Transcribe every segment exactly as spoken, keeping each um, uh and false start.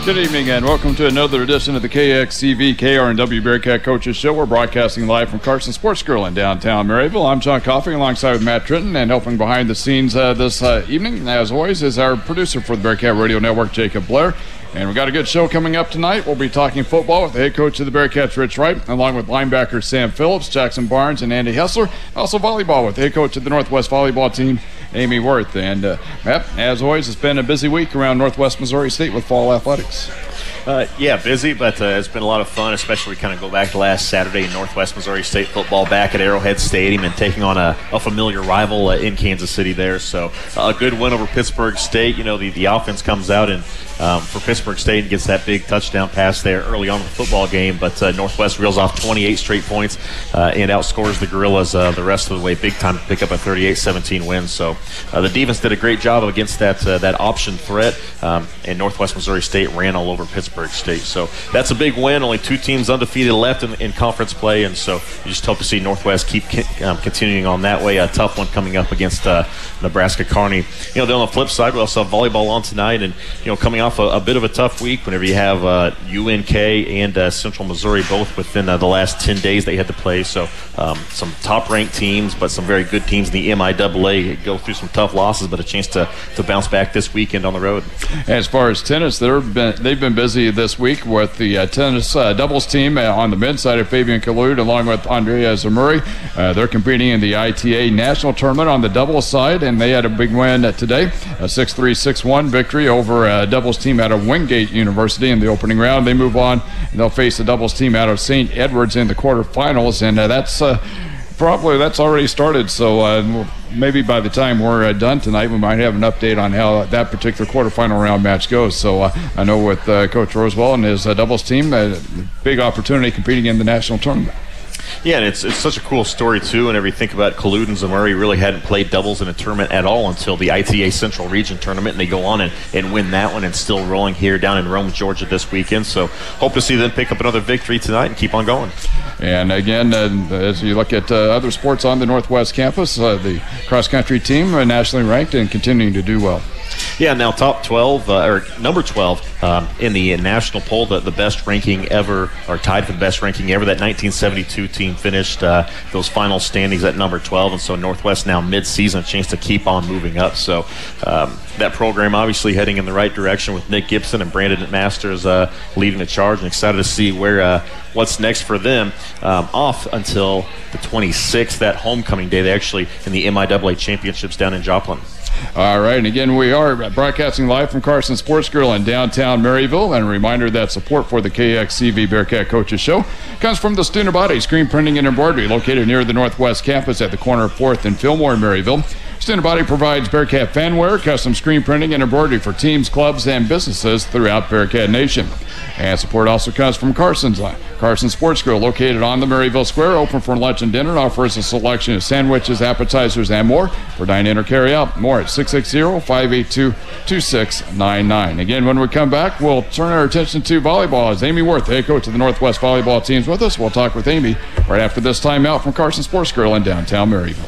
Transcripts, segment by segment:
Good evening and welcome to another edition of the K X C V K R N W Bearcat Coaches Show. We're broadcasting live from Carson Sports Grill in downtown Maryville. I'm John Coffey alongside with Matt Trenton, and helping behind the scenes uh, this uh, evening, as always, is our producer for the Bearcat Radio Network, Jacob Blair. And we've got a good show coming up tonight. We'll be talking football with the head coach of the Bearcats, Rich Wright, along with linebackers Sam Phillips, Jackson Barnes, and Andy Hessler. Also volleyball with the head coach of the Northwest volleyball team, Amy Worth. And uh, Matt, as always, it's been a busy week around Northwest Missouri State with fall athletics. Uh, yeah, busy, but uh, it's been a lot of fun, especially kind of go back to last Saturday in Northwest Missouri State football back at Arrowhead Stadium and taking on a, a familiar rival uh, in Kansas City there. So uh, a good win over Pittsburgh State. You know, the, the offense comes out and um, for Pittsburgh State and gets that big touchdown pass there early on in the football game, but uh, Northwest reels off twenty-eight straight points uh, and outscores the Gorillas uh, the rest of the way big time to pick up a thirty-eight seventeen win. So uh, the defense did a great job against that, uh, that option threat, um, and Northwest Missouri State ran all over Pittsburgh State. So that's a big win. Only two teams undefeated left in, in conference play, and so you just hope to see Northwest keep um, continuing on that way. A tough one coming up against uh, Nebraska Kearney. You know, then on the flip side, we also have volleyball on tonight, and you know, coming off a, a bit of a tough week whenever you have uh, U N K and uh, Central Missouri both within uh, the last ten days they had to play. So um, some top-ranked teams, but some very good teams in the M I A A go through some tough losses, but a chance to, to bounce back this weekend on the road. As far as tennis, they've been, they've been busy this week with the uh, tennis uh, doubles team uh, on the men's side of Fabian Kalut along with Andrea Zamuri. Uh, they're competing in the I T A National Tournament on the doubles side, and they had a big win uh, today, a six three, six one victory over a doubles team out of Wingate University in the opening round. They move on, and they'll face the doubles team out of Saint Edwards in the quarterfinals, and uh, that's uh, probably that's already started, so uh, maybe by the time we're uh, done tonight, we might have an update on how that particular quarterfinal round match goes. So uh, I know with uh, Coach Rosewell and his uh, doubles team, a uh, big opportunity competing in the national tournament. Yeah, and it's it's such a cool story, too, whenever you think about Kalut and Zamuri really hadn't played doubles in a tournament at all until the I T A Central Region Tournament, and they go on and, and win that one and still rolling here down in Rome, Georgia this weekend. So hope to see them pick up another victory tonight and keep on going. And again, uh, as you look at uh, other sports on the Northwest campus, uh, the cross-country team are nationally ranked and continuing to do well. Yeah, now top twelve, uh, or number twelve um, in the national poll, the, the best ranking ever, or tied for the best ranking ever. That nineteen seventy-two team finished uh, those final standings at number twelve, and so Northwest now mid-season, a chance to keep on moving up. So um, that program obviously heading in the right direction with Nick Gibson and Brandon Masters uh, leading the charge, and excited to see where uh, what's next for them. Um, off until the twenty-sixth, that homecoming day. They actually in the M I A A championships down in Joplin. All right, and again, we are broadcasting live from Carson Sports Grill in downtown Maryville. And a reminder that support for the K X C V Bearcat Coaches Show comes from the Student Screen Printing and Embroidery, located near the Northwest Campus at the corner of fourth and Fillmore in Maryville. Student Body provides Bearcat fanware, custom screen printing, and embroidery for teams, clubs, and businesses throughout Bearcat Nation. And support also comes from Carson's Carson Sports Grill, located on the Maryville Square, open for lunch and dinner, offers a selection of sandwiches, appetizers, and more. For dine-in or carry-out, more at six six zero, five eight two, two six nine nine. Again, when we come back, we'll turn our attention to volleyball as Amy Worth, the head coach of the Northwest volleyball team, is with us. We'll talk with Amy right after this timeout from Carson Sports Grill in downtown Maryville.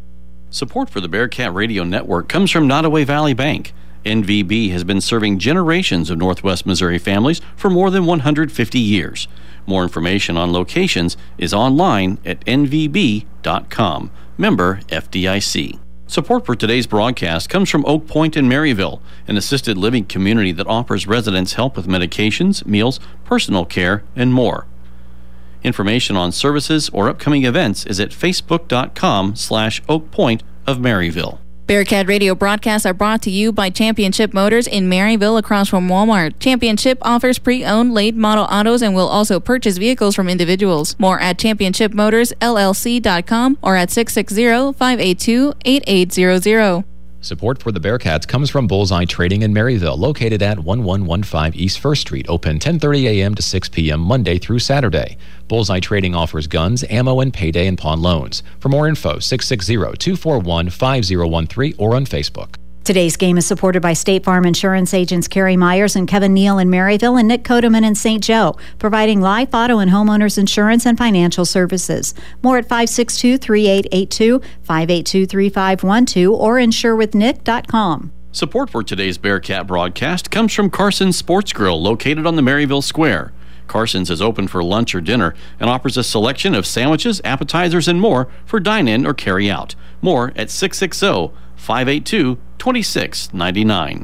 Support for the Bearcat Radio Network comes from Nottoway Valley Bank. N V B has been serving generations of Northwest Missouri families for more than one hundred fifty years. More information on locations is online at N V B dot com. Member F D I C. Support for today's broadcast comes from Oak Point in Maryville, an assisted living community that offers residents help with medications, meals, personal care, and more. Information on services or upcoming events is at facebook.com slash Oak Point of Maryville. Bearcat Radio broadcasts are brought to you by Championship Motors in Maryville across from Walmart. Championship offers pre-owned late model autos and will also purchase vehicles from individuals. More at championship motors L L C dot com or at six six zero, five eight two, eight eight zero zero. Support for the Bearcats comes from Bullseye Trading in Maryville, located at one one one five East First Street, open ten thirty a.m. to six p.m. Monday through Saturday. Bullseye Trading offers guns, ammo, and payday and pawn loans. For more info, six six zero, two four one, five zero one three or on Facebook. Today's game is supported by State Farm Insurance agents Kerry Myers and Kevin Neal in Maryville and Nick Kodeman in Saint Joe, providing life, auto, and homeowners insurance and financial services. More at five six two, three eight eight two, five eight two, three five one two or insure with nick dot com. Support for today's Bearcat broadcast comes from Carson's Sports Grill, located on the Maryville Square. Carson's is open for lunch or dinner and offers a selection of sandwiches, appetizers, and more for dine-in or carry-out. More at six six zero, five eight two, two six nine nine.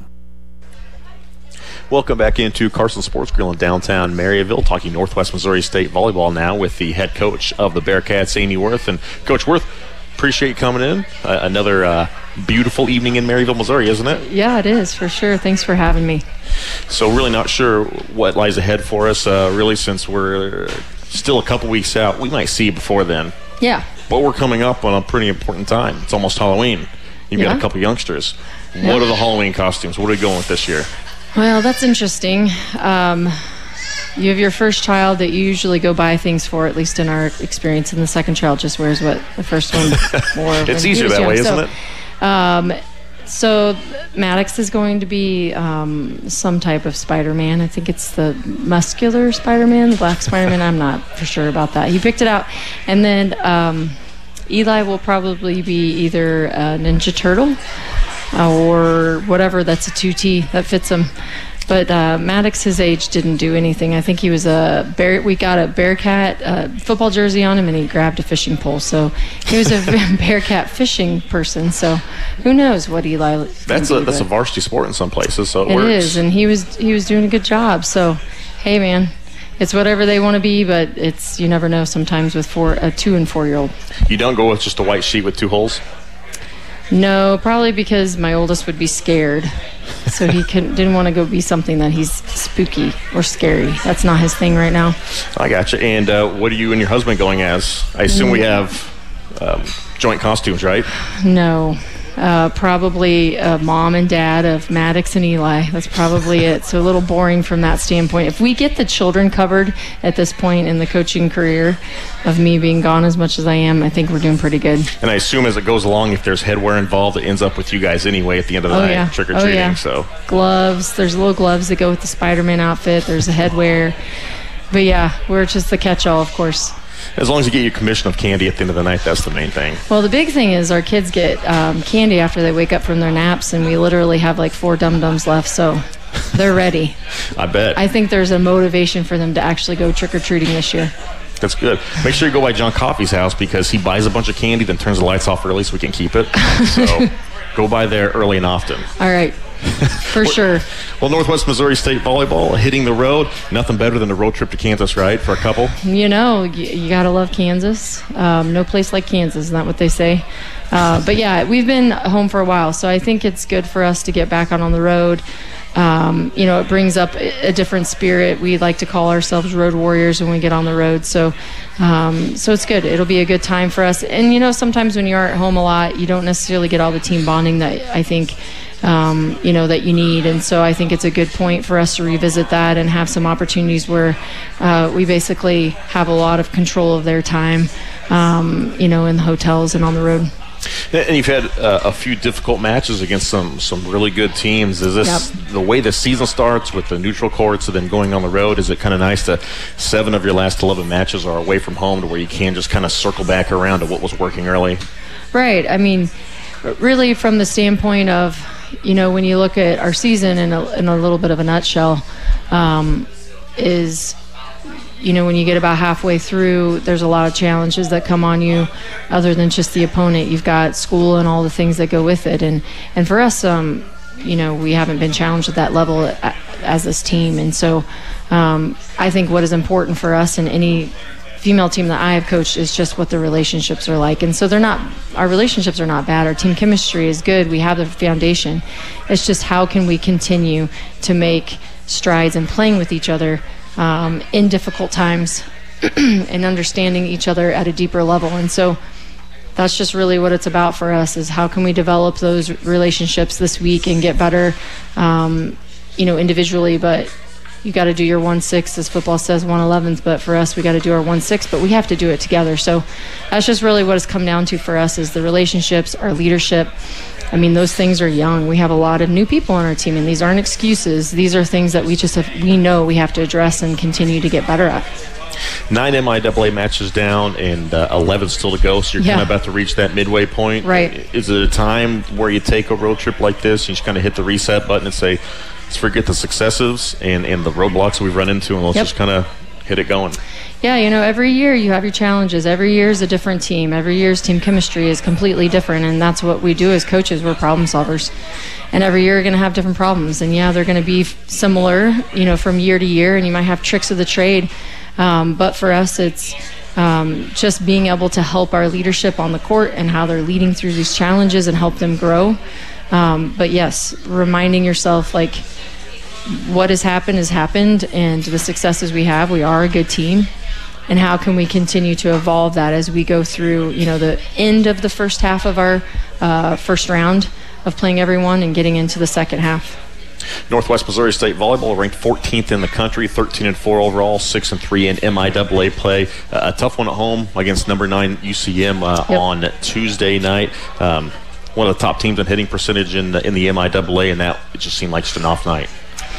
Welcome back into Carson Sports Grill in downtown Maryville, talking Northwest Missouri State volleyball now with the head coach of the Bearcats, Amy Worth. And Coach Worth, appreciate you coming in. Uh, another uh, beautiful evening in Maryville, Missouri, isn't it? Yeah, it is, for sure. Thanks for having me. So really not sure what lies ahead for us, uh, really, since we're still a couple weeks out. We might see you before then. Yeah. But we're coming up on a pretty important time. It's almost Halloween. You've yeah. got a couple youngsters. Yeah. What are the Halloween costumes? What are we going with this year? Well, that's interesting. Um, you have your first child that you usually go buy things for, at least in our experience, and the second child just wears what the first one wore. It's easier that young. way, so, isn't it? Um, so Maddox is going to be um, some type of Spider-Man. I think it's the muscular Spider-Man, the black Spider-Man. I'm not for sure about that. He picked it out. And then um, Eli will probably be either a Ninja Turtle or whatever that's a two T that fits him. But uh, Maddox, his age, didn't do anything. I think he was a bear. We got a Bearcat uh, football jersey on him, and he grabbed a fishing pole. So he was a Bearcat fishing person. So who knows what Eli? That's a do, that's a varsity sport in some places. So it, it works. is, and he was he was doing a good job. So hey, man, it's whatever they want to be, but it's you never know. Sometimes with four a two and four year old. You don't go with just a white sheet with two holes. No, probably because my oldest would be scared. So he couldn't, didn't want to go be something that he's spooky or scary. That's not his thing right now. I gotcha. And uh, what are you and your husband going as? I assume we have um, joint costumes, right? No. Uh, probably uh, mom and dad of Maddox and Eli. That's probably it. So a little boring from that standpoint. If we get the children covered at this point in the coaching career of me being gone as much as I am, I think we're doing pretty good. And I assume as it goes along, if there's headwear involved, it ends up with you guys anyway at the end of the oh, night, yeah. trick-or-treating. Oh, yeah. So gloves. There's little gloves that go with the Spider-Man outfit. There's a headwear. But, yeah, we're just the catch-all, of course. As long as you get your commission of candy at the end of the night, that's the main thing. Well, the big thing is our kids get um, candy after they wake up from their naps, and we literally have like four dum-dums left, so they're ready. I bet. I think there's a motivation for them to actually go trick-or-treating this year. That's good. Make sure you go by John Coffey's house because he buys a bunch of candy, then turns the lights off early so we can keep it. So go by there early and often. All right. For sure. Well, Northwest Missouri State volleyball hitting the road. Nothing better than a road trip to Kansas, right, for a couple? You know, you, you got to love Kansas. Um, no place like Kansas, isn't that what they say? Uh, but, yeah, we've been home for a while, so I think it's good for us to get back out on the road. Um, you know, it brings up a different spirit. We like to call ourselves road warriors when we get on the road. So um, so it's good. It'll be a good time for us. And, you know, sometimes when you are at home a lot, you don't necessarily get all the team bonding that I think, um, you know, that you need. And so I think it's a good point for us to revisit that and have some opportunities where uh, we basically have a lot of control of their time, um, you know, in the hotels and on the road. And you've had uh, a few difficult matches against some some really good teams. Is this yep. the way the season starts with the neutral courts and then going on the road? Is it kind of nice to seven of your last eleven matches are away from home to where you can just kind of circle back around to what was working early? Right. I mean, really from the standpoint of, you know, when you look at our season in a, in a little bit of a nutshell, um, is – you know, when you get about halfway through, there's a lot of challenges that come on you other than just the opponent. You've got school and all the things that go with it. And, and for us, um, you know, we haven't been challenged at that level as this team. And so um, I think what is important for us and any female team that I have coached is just what the relationships are like. And so they're not, our relationships are not bad. Our team chemistry is good. We have the foundation. It's just how can we continue to make strides in playing with each other Um, in difficult times and understanding each other at a deeper level. And so that's just really what it's about for us is how can we develop those relationships this week and get better, um, you know, individually. But you got to do your one six, as football says, one elevens. But for us, we got to do our one six, but we have to do it together. So that's just really what it's come down to for us is the relationships, our leadership. I mean, those things are young. We have a lot of new people on our team, and these aren't excuses. These are things that we just have, we know we have to address and continue to get better at. Nine M I A A matches down and uh, eleven still to go, so you're Yeah. kind of about to reach that midway point. Right. Is it a time where you take a road trip like this and you just kind of hit the reset button and say, let's forget the successes and, and the roadblocks we've run into and let's Yep. just kind of hit it going? Yeah, you know, every year you have your challenges. Every year is a different team. Every year's team chemistry is completely different, and that's what we do as coaches. We're problem solvers. And every year you're going to have different problems. And, yeah, they're going to be similar, you know, from year to year, and you might have tricks of the trade. Um, but for us, it's um, just being able to help our leadership on the court and how they're leading through these challenges and help them grow. Um, but, yes, reminding yourself, like, what has happened has happened, and the successes we have, we are a good team. And how can we continue to evolve that as we go through, you know, the end of the first half of our uh, first round of playing everyone and getting into the second half. Northwest Missouri State volleyball ranked fourteenth in the country, thirteen and four overall, six and three in M I A A play. Uh, a tough one at home against number nine U C M uh, Yep. on Tuesday night. Um, one of the top teams in hitting percentage in the, in the M I A A, and that it just seemed like just an off night.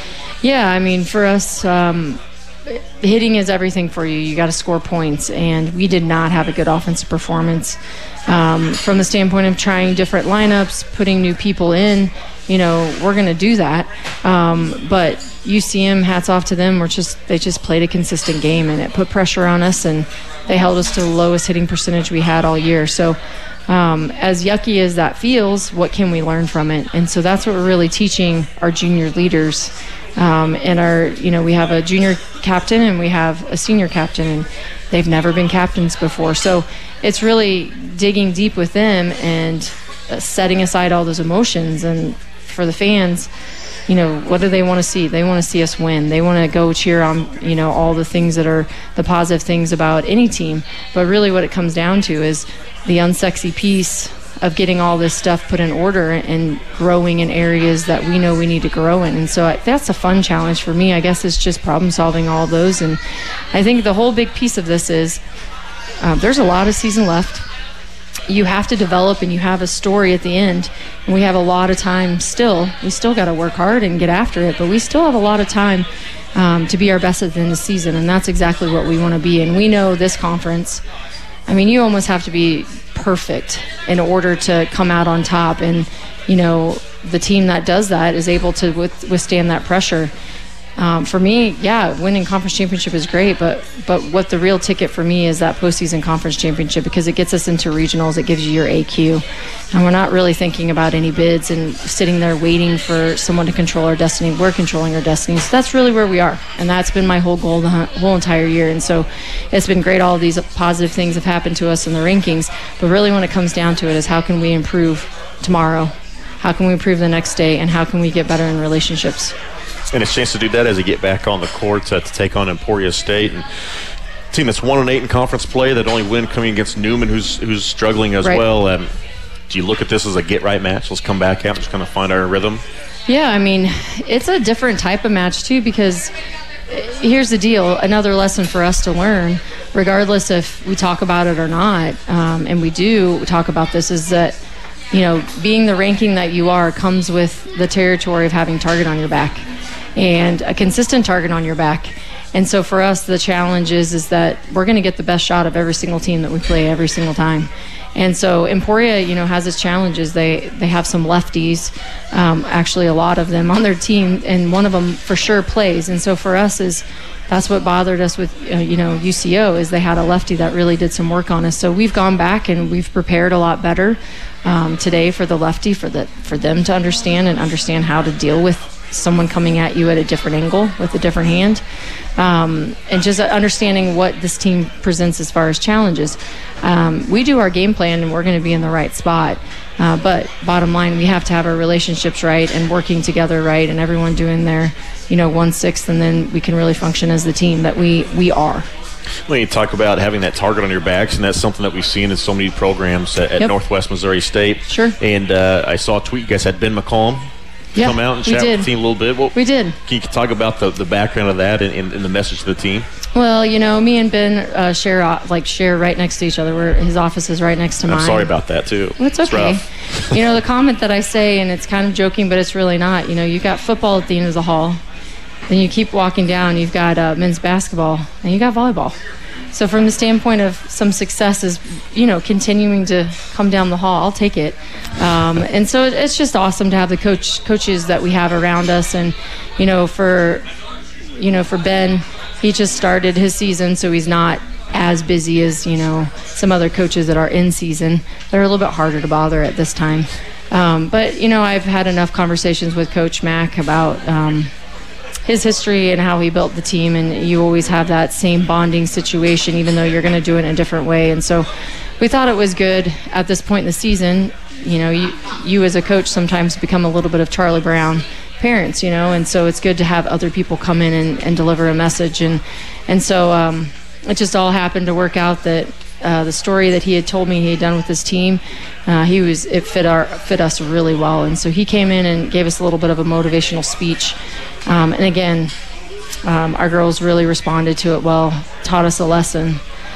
Yeah, I mean, for us, um, hitting is everything for you. You got to score points, and we did not have a good offensive performance. Um, from the standpoint of trying different lineups, putting new people in, you know, we're going to do that. Um, but U C M, hats off to them. We're just they just played a consistent game, and it put pressure on us, and they held us to the lowest hitting percentage we had all year. So um, as yucky as that feels, what can we learn from it? And so that's what we're really teaching our junior leaders. Um, and our, you know, we have a junior captain and we have a senior captain, and they've never been captains before. So it's really digging deep with them and uh, setting aside all those emotions. And for the fans, you know, what do they want to see? They want to see us win. They want to go cheer on, you know, all the things that are the positive things about any team. But really what it comes down to is the unsexy piece of getting all this stuff put in order and growing in areas that we know we need to grow in. And so I, that's a fun challenge for me. I guess it's just problem solving all those. And I think the whole big piece of this is um, there's a lot of season left. You have to develop, and you have a story at the end. And we have a lot of time still. We still got to work hard and get after it, but we still have a lot of time um, to be our best at the end of the season. And that's exactly what we want to be. And we know this conference, I mean, you almost have to be perfect in order to come out on top. And, you know, the team that does that is able to with, withstand that pressure. Um, for me, yeah, winning conference championship is great, but but what the real ticket for me is that postseason conference championship, because it gets us into regionals, it gives you your A Q, and we're not really thinking about any bids and sitting there waiting for someone to control our destiny. We're controlling our destiny, so that's really where we are, and that's been my whole goal the whole entire year. And so it's been great. All of these positive things have happened to us in the rankings, but really when it comes down to it is how can we improve tomorrow, how can we improve the next day, and how can we get better in relationships. And a chance to do that as they get back on the court uh, to take on Emporia State, and a team that's one and eight in conference play. That only win coming against Newman, who's who's struggling as right. well. Um, do you look at this as a get right match? Let's come back out and just kind of find our rhythm. Yeah, I mean, it's a different type of match too, because here's the deal. Another lesson for us to learn, regardless if we talk about it or not, um, and we do talk about this, is that, you know, being the ranking that you are comes with the territory of having target on your back, and a consistent target on your back. And so for us, the challenge is, is that we're going to get the best shot of every single team that we play every single time. And so Emporia, you know, has its challenges. They they have some lefties, um, actually a lot of them on their team, and one of them for sure plays. And so for us is that's what bothered us with, uh, you know, U C O, is they had a lefty that really did some work on us. So we've gone back and we've prepared a lot better um, today for the lefty, for the for them to understand and understand how to deal with someone coming at you at a different angle with a different hand, um, and just understanding what this team presents as far as challenges. Um, we do our game plan and we're going to be in the right spot, uh, but bottom line, we have to have our relationships right and working together right, and everyone doing their, you know, one-sixth, and then we can really function as the team that we, we are. When you talk about having that target on your backs, and that's something that we've seen in so many programs at, at Yep. Northwest Missouri State. Sure. And uh, I saw a tweet, you guys had Ben McCollum Yeah, come out and we chat did. with the team a little bit. Well, We did. Can you talk about the, the background of that and, and, and the message to the team? Well, you know, me and Ben uh, share uh, like share right next to each other. We're, his office is right next to mine. I'm sorry about that, too. Well, it's okay. rough. You know, the comment that I say, and it's kind of joking, but it's really not, you know, you got football at the end of the hall, then you keep walking down, you've got uh, men's basketball, and you got volleyball. So from the standpoint of some successes, you know, continuing to come down the hall, I'll take it. Um, and so it's just awesome to have the coach coaches that we have around us. And, you know, for, you know, for Ben, he just started his season, so he's not as busy as, you know, some other coaches that are in season. They're a little bit harder to bother at this time. Um, but, you know, I've had enough conversations with Coach Mack about um, his history and how he built the team, and you always have that same bonding situation, even though you're going to do it in a different way. And so we thought it was good at this point in the season. You know, you, you as a coach sometimes become a little bit of Charlie Brown parents, you know, and so it's good to have other people come in and, and deliver a message. And, and so um, it just all happened to work out that uh, the story that he had told me he had done with his team, uh, he was it fit our fit us really well. And so he came in and gave us a little bit of a motivational speech. Um, and again, um, our girls really responded to it well, taught us a lesson.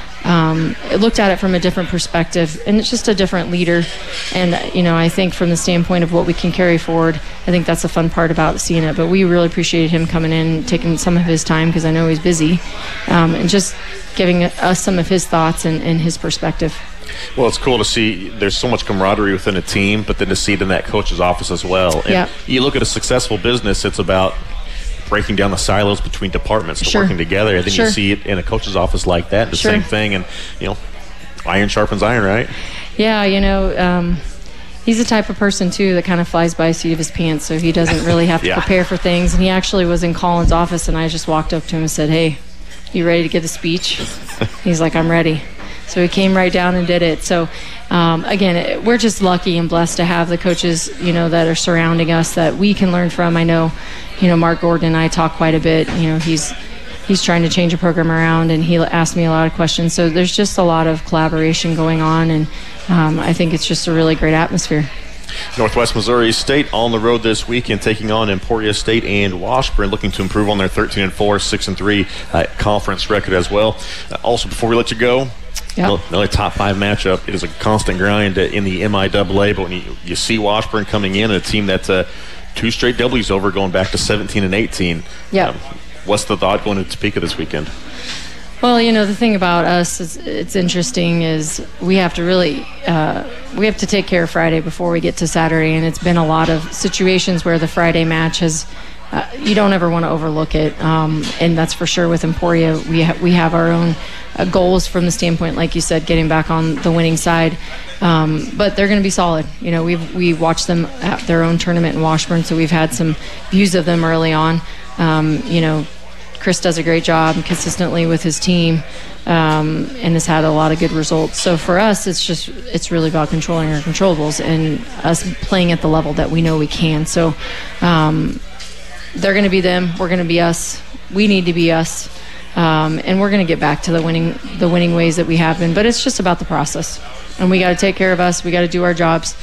Um, it looked at it from a different perspective, and it's just a different leader. And, you know, I think from the standpoint of what we can carry forward, I think that's the fun part about seeing it. But we really appreciated him coming in, taking some of his time, because I know he's busy, um, and just giving us some of his thoughts and, and his perspective. Well, it's cool to see there's so much camaraderie within a team, but then to see it in that coach's office as well. And yep. You look at a successful business, it's about breaking down the silos between departments to sure. working together. And then sure. you see it in a coach's office like that, the sure. same thing. And, you know, iron sharpens iron, right? Yeah, you know, um, he's the type of person, too, that kind of flies by the seat of his pants, so he doesn't really have to yeah. prepare for things. And he actually was in Colin's office, and I just walked up to him and said, hey, you ready to give a speech? He's like, I'm ready. So he came right down and did it. So, um, again, it, we're just lucky and blessed to have the coaches, you know, that are surrounding us that we can learn from. I know, you know, Mark Gordon and I talk quite a bit. You know, he's he's trying to change a program around, and he asked me a lot of questions. So there's just a lot of collaboration going on, and um, I think it's just a really great atmosphere. Northwest Missouri State on the road this weekend, taking on Emporia State and Washburn, looking to improve on their thirteen and four, six and three uh, conference record as well. Uh, also, before we let you go, yep. another top five matchup. It is a constant grind in the M I double A, but when you, you see Washburn coming in, a team that's uh, two straight W's over, going back to seventeen and eighteen. Yeah. Um, what's the thought going to Topeka this weekend? Well, you know, the thing about us is it's interesting is we have to really uh, we have to take care of Friday before we get to Saturday, and it's been a lot of situations where the Friday match has uh, you don't ever want to overlook it, um, and that's for sure with Emporia. We ha- we have our own uh, goals from the standpoint, like you said, getting back on the winning side, um, but they're going to be solid. You know, we we watched them at their own tournament in Washburn, so we've had some views of them early on. Um, you know. Chris does a great job consistently with his team, um, and has had a lot of good results. So for us, it's just it's really about controlling our controllables and us playing at the level that we know we can. So um, they're going to be them. We're going to be us. We need to be us, um, and we're going to get back to the winning the winning ways that we have been. But it's just about the process, and we got to take care of us. We got to do our jobs.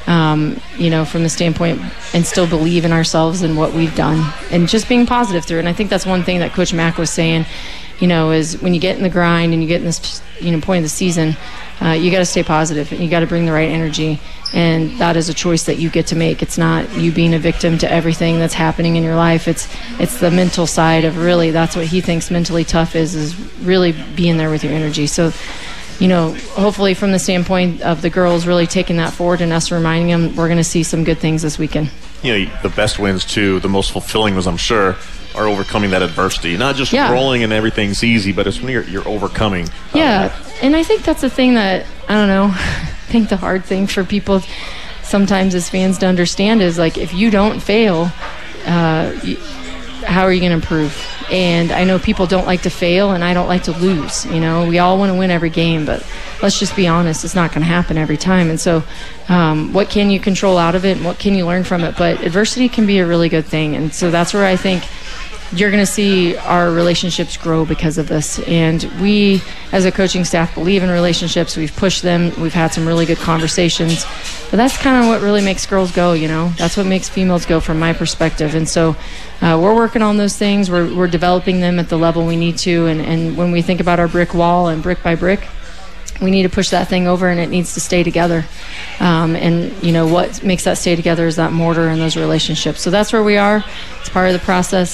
Um, you know, from the standpoint, and still believe in ourselves and what we've done, and just being positive through it. And I think that's one thing that Coach Mack was saying, you know, is when you get in the grind and you get in this, you know, point of the season, uh, you got to stay positive and you got to bring the right energy. And that is a choice that you get to make. It's not you being a victim to everything that's happening in your life. It's it's the mental side of really, that's what he thinks mentally tough is, is really being there with your energy. So, you know, hopefully from the standpoint of the girls really taking that forward and us reminding them, we're going to see some good things this weekend. You know, the best wins, too, the most fulfilling ones, I'm sure, are overcoming that adversity. Not just yeah. rolling and everything's easy, but it's when you're, you're overcoming. Yeah, um, and I think that's the thing that, I don't know, I think the hard thing for people sometimes as fans to understand is, like, if you don't fail, uh, you, how are you going to improve? And I know people don't like to fail, and I don't like to lose. You know, we all want to win every game, but let's just be honest, it's not going to happen every time. And so um, what can you control out of it, and what can you learn from it? But adversity can be a really good thing. And so that's where I think you're going to see our relationships grow because of this. And we, as a coaching staff, believe in relationships. We've pushed them. We've had some really good conversations. But that's kind of what really makes girls go, you know. That's what makes females go from my perspective. And so uh, we're working on those things. We're, we're developing them at the level we need to. And, and when we think about our brick wall and brick by brick, we need to push that thing over, and it needs to stay together. Um, and, you know, what makes that stay together is that mortar and those relationships. So that's where we are. It's part of the process.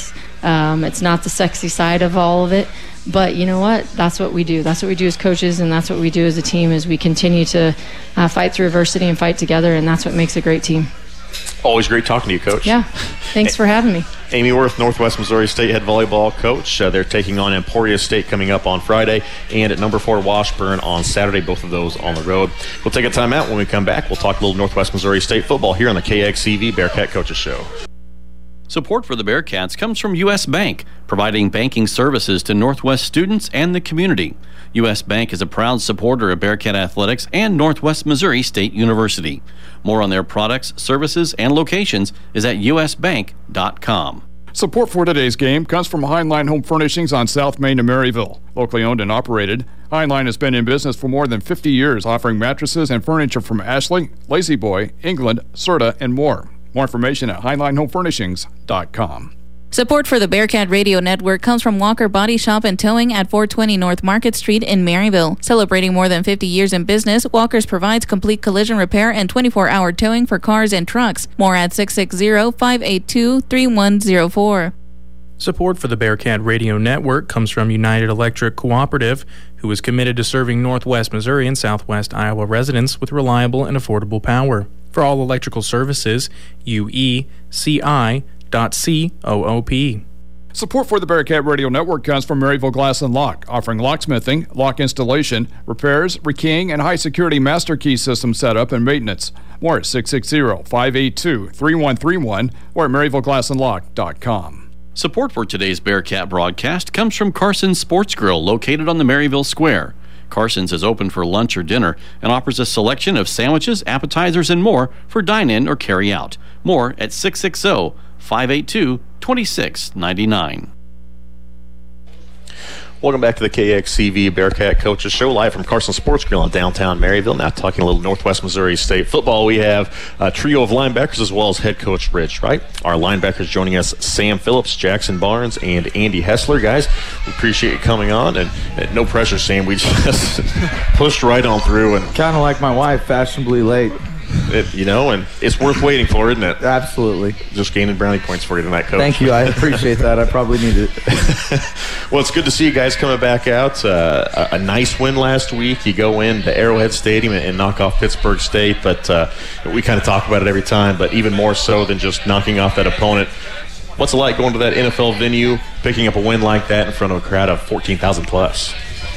Um, it's not the sexy side of all of it. But you know what? That's what we do. That's what we do as coaches, and that's what we do as a team is we continue to uh, fight through adversity and fight together, and that's what makes a great team. Always great talking to you, Coach. Yeah. Thanks for having me. Amy Worth, Northwest Missouri State head volleyball coach. Uh, they're taking on Emporia State coming up on Friday, and at number four Washburn on Saturday, both of those on the road. We'll take a time out. When we come back, we'll talk a little Northwest Missouri State football here on the K X C V Bearcat Coaches Show. Support for the Bearcats comes from U S. Bank, providing banking services to Northwest students and the community. U S. Bank is a proud supporter of Bearcat Athletics and Northwest Missouri State University. More on their products, services, and locations is at u s bank dot com. Support for today's game comes from Heinlein Home Furnishings on South Main in Maryville. Locally owned and operated, Heinlein has been in business for more than fifty years, offering mattresses and furniture from Ashley, Lazy Boy, England, Serta, and more. More information at heinlein home furnishings dot com. Support for the Bearcat Radio Network comes from Walker Body Shop and Towing at four twenty North Market Street in Maryville. Celebrating more than fifty years in business, Walker's provides complete collision repair and twenty-four hour towing for cars and trucks. More at six six zero, five eight two, three one zero four. Support for the Bearcat Radio Network comes from United Electric Cooperative, who is committed to serving Northwest Missouri and Southwest Iowa residents with reliable and affordable power. For all electrical services, U E C I dot coop. Support for the Bearcat Radio Network comes from Maryville Glass and Lock, offering locksmithing, lock installation, repairs, rekeying, and high-security master key system setup and maintenance. More at six six zero, five eight two, three one three one or at maryville glass and lock dot com. Support for today's Bearcat broadcast comes from Carson's Sports Grill, located on the Maryville Square. Carson's is open for lunch or dinner and offers a selection of sandwiches, appetizers, and more for dine-in or carry-out. More at six six zero, five eight two, two six nine nine. Welcome back to the K X C V Bearcat Coaches Show, live from Carson Sports Grill in downtown Maryville. Now talking a little Northwest Missouri State football. We have a trio of linebackers as well as head coach Rich, right? Our linebackers joining us, Sam Phillips, Jackson Barnes, and Andy Hessler. Guys, we appreciate you coming on. And, and no pressure, Sam. We just pushed right on through. And kind of like my wife, fashionably late. It, you know, and it's worth waiting for, isn't it? Absolutely. Just gaining brownie points for you tonight, Coach. Thank you. I appreciate that. I probably need it. Well, it's good to see you guys coming back out. Uh, a, a nice win last week. You go in to Arrowhead Stadium and, and knock off Pittsburgh State, but uh, we kind of talk about it every time, but even more so than just knocking off that opponent. What's it like going to that N F L venue, picking up a win like that in front of a crowd of fourteen thousand plus?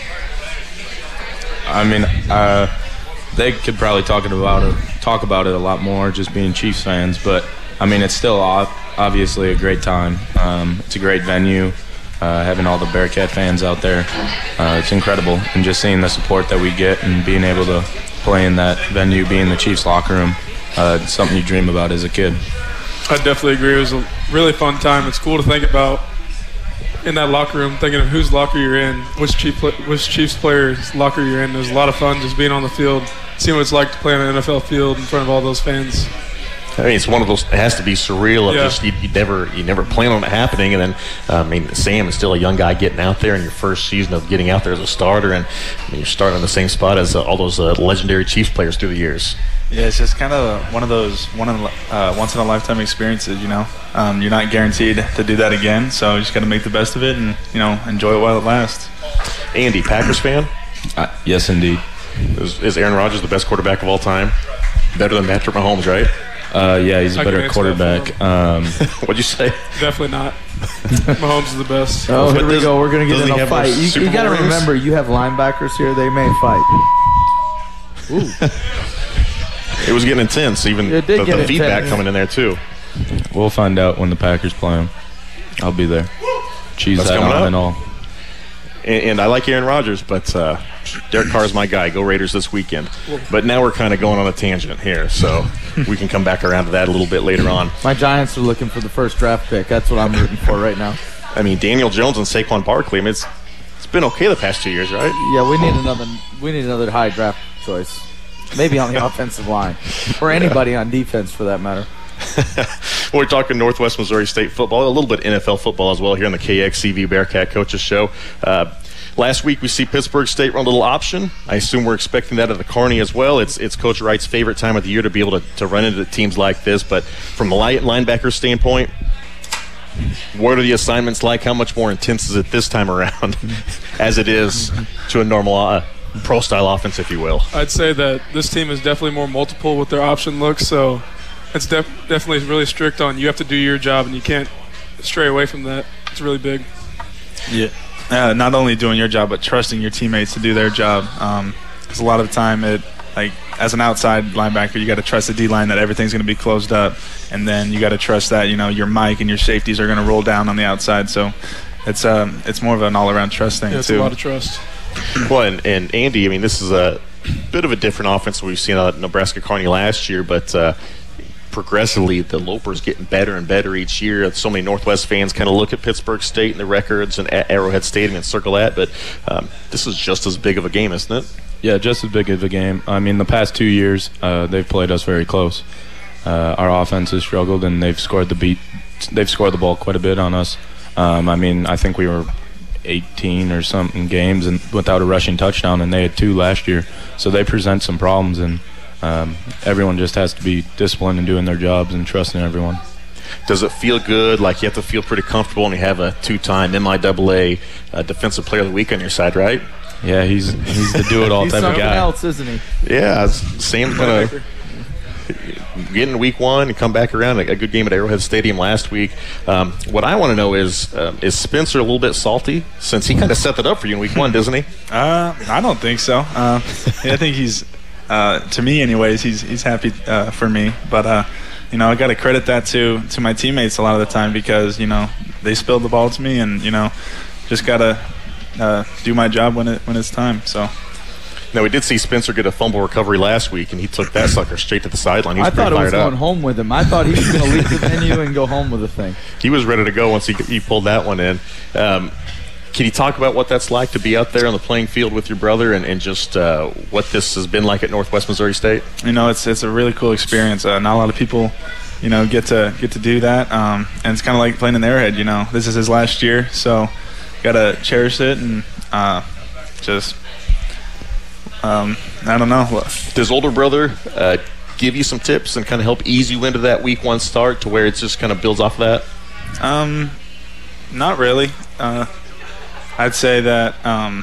I mean, uh, they could probably talk about it, talk about it a lot more, just being Chiefs fans. But I mean, it's still obviously a great time. Um, it's a great venue. Uh, having all the Bearcat fans out there, uh, it's incredible. And just seeing the support that we get and being able to play in that venue, being the Chiefs locker room, uh, it's something you dream about as a kid. I definitely agree. It was a really fun time. It's cool to think about in that locker room, thinking of whose locker you're in, which Chief, which Chiefs player's locker you're in. It was a lot of fun just being on the field, seeing what it's like to play on an N F L field in front of all those fans. I mean, it's one of those. It has to be surreal. Of Yeah. just you, you never, you never plan on it happening, and then uh, I mean, Sam is still a young guy getting out there in your first season of getting out there as a starter, and I mean, you're starting in the same spot as uh, all those uh, legendary Chiefs players through the years. Yeah, it's just kind of one of those one in, uh, once in a lifetime experiences. You know, um, you're not guaranteed to do that again, so you just got to make the best of it and you know enjoy it while it lasts. Andy, Packers fan? Uh, yes, indeed. Is, is Aaron Rodgers the best quarterback of all time? Better than Patrick Mahomes, right? Uh, yeah, he's a I can better answer quarterback. Um, What'd you say? Definitely not. Mahomes is the best. Oh, here we go. We're going to get Doesn't in he a have more fight. You, Super you got to Bowl rings? remember, you have linebackers here. They may fight. It was getting intense. Even It the, did get the feedback intense. coming in there too. we'll find out when the Packers play them. I'll be there. Cheese That's that coming on up. and all. And, and I like Aaron Rodgers, but uh, Derek Carr is my guy. Go Raiders this weekend. But now we're kind of going on a tangent here, so we can come back around to that a little bit later on. My Giants are looking for the first draft pick. That's what I'm rooting for right now. I mean, Daniel Jones and Saquon Barkley. I mean, it's it's been okay the past two years, right? Yeah, we need another. We need another high draft choice. Maybe on the offensive line, or anybody on defense for that matter. We're talking Northwest Missouri State football, a little bit N F L football as well here on the K X C V Bearcat Coaches Show. Uh, last week we see Pittsburgh State run a little option. I assume we're expecting that at the Kearney as well. It's it's Coach Wright's favorite time of the year to be able to, to run into teams like this. But from the light linebacker standpoint, what are the assignments like? How much more intense is it this time around as it is to a normal uh, pro-style offense, if you will? I'd say that this team is definitely more multiple with their option looks, so it's def- definitely really strict on you have to do your job, and you can't stray away from that. It's really big. Yeah. Uh, not only doing your job, but trusting your teammates to do their job. Because um, a lot of the time, it like as an outside linebacker, you got to trust the D-line that everything's going to be closed up, and then you got to trust that you know your Mike and your safeties are going to roll down on the outside. So it's um, it's more of an all-around trust thing yeah, it's too. a lot of trust. Well, and, and Andy, I mean, this is a bit of a different offense than we've seen at Nebraska Kearney last year, but uh, progressively the Lopers getting better and better each year. So many Northwest fans kind of look at Pittsburgh State and the records and at Arrowhead Stadium and circle that, but um, this is just as big of a game, isn't it? Yeah, just as big of a game. I mean, the past two years, uh, they've played us very close. Uh, our offense has struggled, and they've scored the beat. They've scored the ball quite a bit on us. Um, I mean, I think we were eighteen or something games and without a rushing touchdown, and they had two last year. So they present some problems, and um, everyone just has to be disciplined and doing their jobs and trusting everyone. Does it feel good? Like you have to feel pretty comfortable, and you have a two-time M I A A uh, Defensive Player of the Week on your side, right? Yeah, he's he's the do-it-all he's type of guy. He's something else, isn't he? Yeah, Sam's going to get in week one and come back around. A, a good game at Arrowhead Stadium last week. Um, what I want to know is, uh, is Spencer a little bit salty since he kind of set that up for you in week one, doesn't he? Uh, I don't think so. Uh, yeah, I think he's, uh, to me anyways, he's he's happy uh, for me. But, uh, you know, I got to credit that to, to my teammates a lot of the time because, you know, they spilled the ball to me and, you know, just got to uh, do my job when it when it's time. So. Now, we did see Spencer get a fumble recovery last week, and he took that sucker straight to the sideline. He was I thought it was going up. home with him. I thought he was going to leave the venue and go home with the thing. He was ready to go once he, he pulled that one in. Um, can you talk about what that's like to be out there on the playing field with your brother and, and just uh, what this has been like at Northwest Missouri State? You know, it's it's a really cool experience. Uh, not a lot of people, you know, get to get to do that, um, and it's kind of like playing in the Arrowhead. You know, this is his last year, so got to cherish it and uh, just. Um, I don't know. Does older brother uh, give you some tips and kind of help ease you into that week one start to where it just kind of builds off of that? Um, not really. Uh, I'd say that um,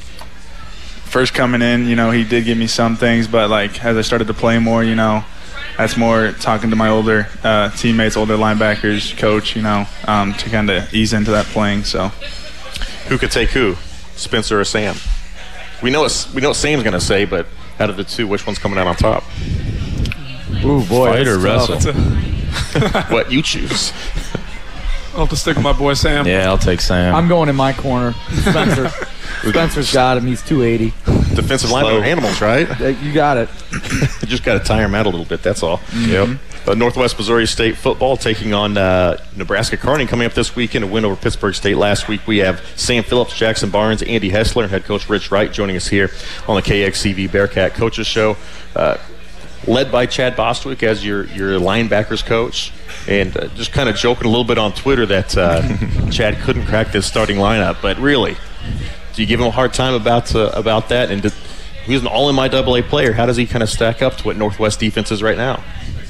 first coming in, you know, he did give me some things, but like as I started to play more, you know, that's more talking to my older uh, teammates, older linebackers, coach, you know, um, to kind of ease into that playing. So, who could take who, Spencer or Sam? We know it's, we know what Sam's going to say, but out of the two, which one's coming out on top? Ooh, boy. Fight or wrestle? What you choose. I'll have to stick with my boy Sam. Yeah, I'll take Sam. I'm going in my corner. Spencer. Spencer's got him. He's two eighty. Defensive linemen are animals, right? You got it. You just got to tire him out a little bit, that's all. Mm-hmm. Yep. Uh, Northwest Missouri State football taking on uh, Nebraska Kearney coming up this weekend. A win over Pittsburgh State last week. We have Sam Phillips, Jackson Barnes, Andy Hessler, and head coach Rich Wright joining us here on the K X C V Bearcat Coaches Show. Uh, led by Chad Bostwick as your, your linebackers coach. And uh, just kind of joking a little bit on Twitter that uh, Chad couldn't crack this starting lineup. But really, do you give him a hard time about uh, about that? And did, he's an all-M I A A player. How does he kind of stack up to what Northwest defense is right now?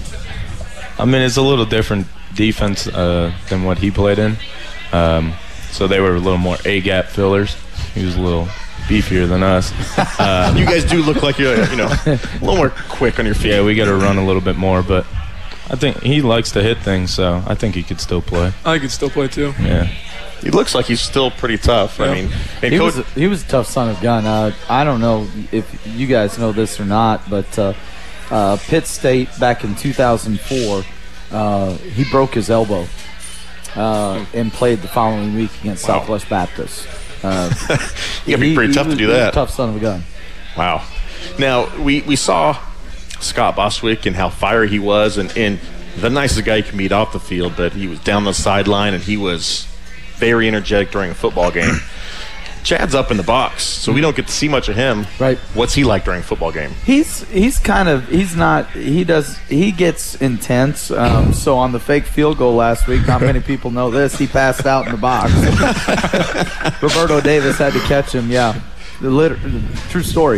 I mean, it's a little different defense uh, than what he played in. Um, so they were a little more A-gap fillers. He was a little beefier than us. Uh, you guys do look like you're, you know, a little more quick on your feet. Yeah, we got to run a little bit more, but I think he likes to hit things, so I think he could still play. I could still play too. Yeah. He looks like he's still pretty tough. Yeah. I mean, he, was a, he was a tough son of a gun. Uh, I don't know if you guys know this or not, but uh, uh, Pitt State back in two thousand four, uh, he broke his elbow uh, and played the following week against wow. Southwest Baptist. Uh, you got to be pretty tough was, to do that. Tough son of a gun. Wow. Now, we, we saw Scott Bostwick and how fiery he was, and, and the nicest guy you can meet off the field, but he was down the sideline, and he was very energetic during a football game. Chad's up in the box, so we don't get to see much of him. Right. What's he like during a football game? He's he's kind of he's not he does he gets intense. Um, so on the fake field goal last week, not many people know this. He passed out in the box. Roberto Davis had to catch him. Yeah, the lit- true story.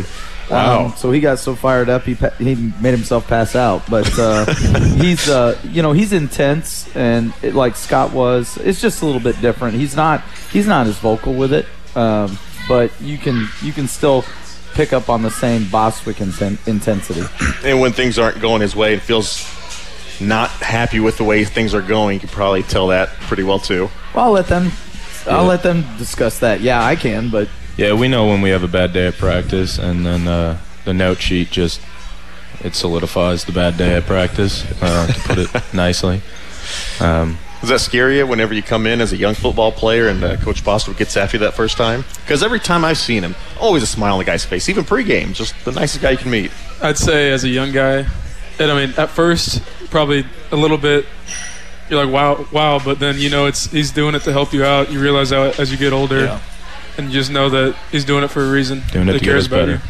Wow. Um, so he got so fired up, he pa- he made himself pass out. But uh, he's, uh, you know, he's intense, and it, like Scott was, it's just a little bit different. He's not he's not as vocal with it, um, but you can you can still pick up on the same Bostwick inten- intensity. And when things aren't going his way and feels not happy with the way things are going, you can probably tell that pretty well too. Well, I'll let them. Yeah. I'll let them discuss that. Yeah, I can, but. Yeah, we know when we have a bad day at practice, and then uh, the note sheet just, it solidifies the bad day at practice, uh, to put it nicely. Um, Does that scare you whenever you come in as a young football player and uh, Coach Bostwick gets after you that first time? Because every time I've seen him, always a smile on the guy's face, even pregame, just the nicest guy you can meet. I'd say as a young guy, and I mean, at first, probably a little bit, you're like, wow, wow, but then, you know, it's he's doing it to help you out. You realize how as you get older. Yeah. And you just know that he's doing it for a reason. Doing it he to cares get us about better.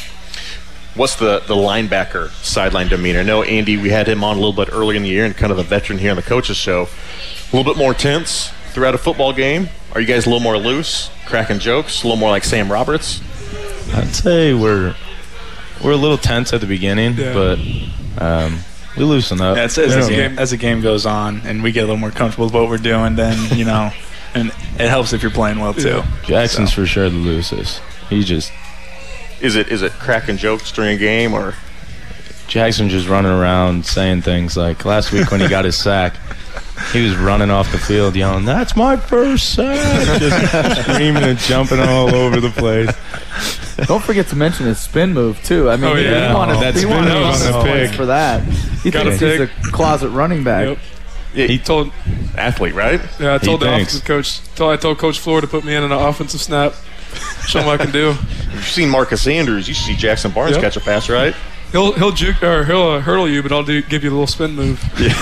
you. What's the, the linebacker sideline demeanor? I know, Andy, we had him on a little bit earlier in the year and kind of the veteran here on the coaches show. A little bit more tense throughout a football game. Are you guys a little more loose, cracking jokes, a little more like Sam Roberts? I'd say we're we're a little tense at the beginning, Yeah. but um, we loosen up. Yeah, it's, as, the game, as the game goes on and we get a little more comfortable with what we're doing, then, you know, and it helps if you're playing well, too. Jackson's So. for sure the loosest. He just... Is it is it cracking jokes during a game, or... Jackson just running around saying things like last week when he got his sack, he was running off the field yelling, "That's my first sack!" Just screaming and jumping all over the place. Don't forget to mention his spin move too. I mean, Oh, he, yeah. he wanted, That he spin wanted move bonus on the points pick. for that. He Got thinks a he's a closet running back. Yep. Yeah, He told, athlete, right? yeah, I told He the thinks. offensive coach, told, I told Coach Floor to put me in an offensive snap, show him what I can do. You've seen Marcus Andrews. You see Jackson Barnes Yep. catch a pass, right? He'll he'll juke or he'll uh, hurdle you, but I'll do give you a little spin move.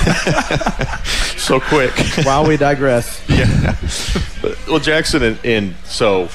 So quick. While we digress. Yeah. But, well, Jackson, and, and so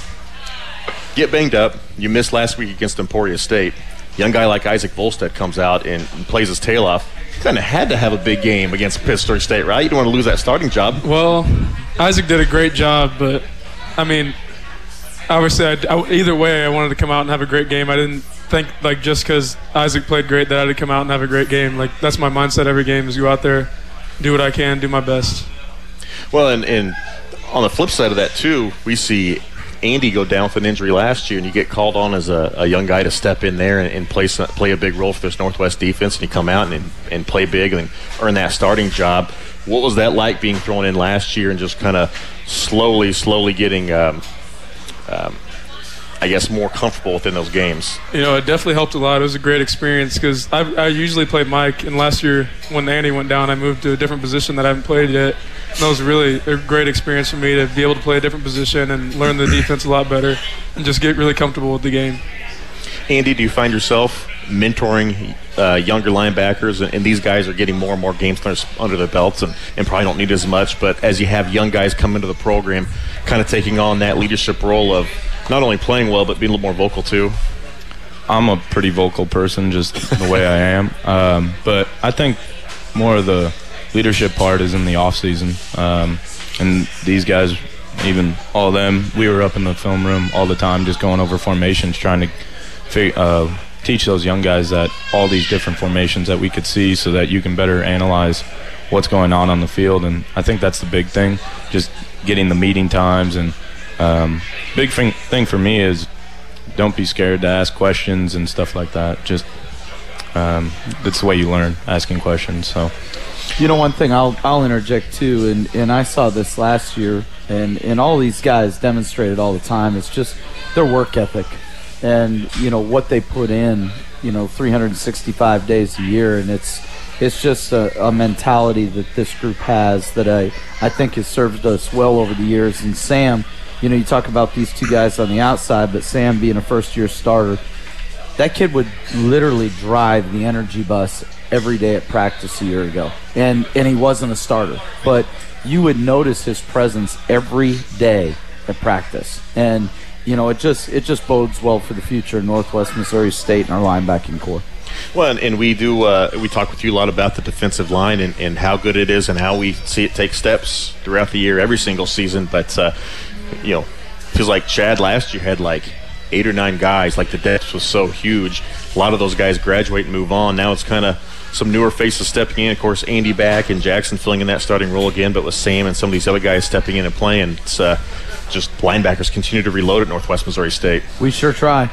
get banged up. You missed last week against Emporia State. Young guy like Isaac Volstead comes out and, and plays his tail off. Kind of had to have a big game against Pittsburgh State, right? You don't want to lose that starting job. Well, Isaac did a great job, but I mean, obviously, I, I, either way, I wanted to come out and have a great game. I didn't think like just because Isaac played great that I had to come out and have a great game. Like that's my mindset every game is go out there, do what I can, do my best. Well, and, and on the flip side of that, too, we see Andy go down with an injury last year, and you get called on as a, a young guy to step in there and, and play some, play a big role for this Northwest defense, and you come out and, and play big and earn that starting job. What was that like being thrown in last year and just kind of slowly, slowly getting, um, um, I guess, more comfortable within those games? You know, it definitely helped a lot. It was a great experience because I, I usually played Mike, and last year when Andy went down, I moved to a different position that I haven't played yet. And that was really a great experience for me to be able to play a different position and learn the defense a lot better and just get really comfortable with the game. Andy, do you find yourself mentoring uh, younger linebackers, and, and these guys are getting more and more games under their belts and, and probably don't need as much, but as you have young guys come into the program, kind of taking on that leadership role of not only playing well, but being a little more vocal too? I'm a pretty vocal person, just the way I am. Um, but I think more of the leadership part is in the off season. Um, and these guys, even all of them, we were up in the film room all the time, just going over formations, trying to fig- uh, teach those young guys that all these different formations that we could see, so that you can better analyze what's going on on the field. And I think that's the big thing, just getting the meeting times. And um, big thing, thing for me is don't be scared to ask questions and stuff like that. Just um, that's the way you learn, asking questions. So. You know, one thing I'll I'll interject too, and, and I saw this last year, and, and all these guys demonstrated all the time. It's just their work ethic, and you know what they put in. You know, three hundred sixty-five days a year, and it's it's just a, a mentality that this group has that I I think has served us well over the years. And Sam, you know, you talk about these two guys on the outside, but Sam being a first-year starter, that kid would literally drive the energy bus every day at practice a year ago. And and he wasn't a starter. But you would notice his presence every day at practice. And, you know, it just it just bodes well for the future of Northwest Missouri State and our linebacking core. Well, and, and we do uh, we talk with you a lot about the defensive line and, and how good it is and how we see it take steps throughout the year, every single season. But, uh, you know, feels like Chad last year had like eight or nine guys. Like the depth was so huge. A lot of those guys graduate and move on. Now it's kind of some newer faces stepping in. Of course, Andy back and Jackson filling in that starting role again, but with Sam and some of these other guys stepping in and playing, it's uh, just linebackers continue to reload at Northwest Missouri State. We sure try.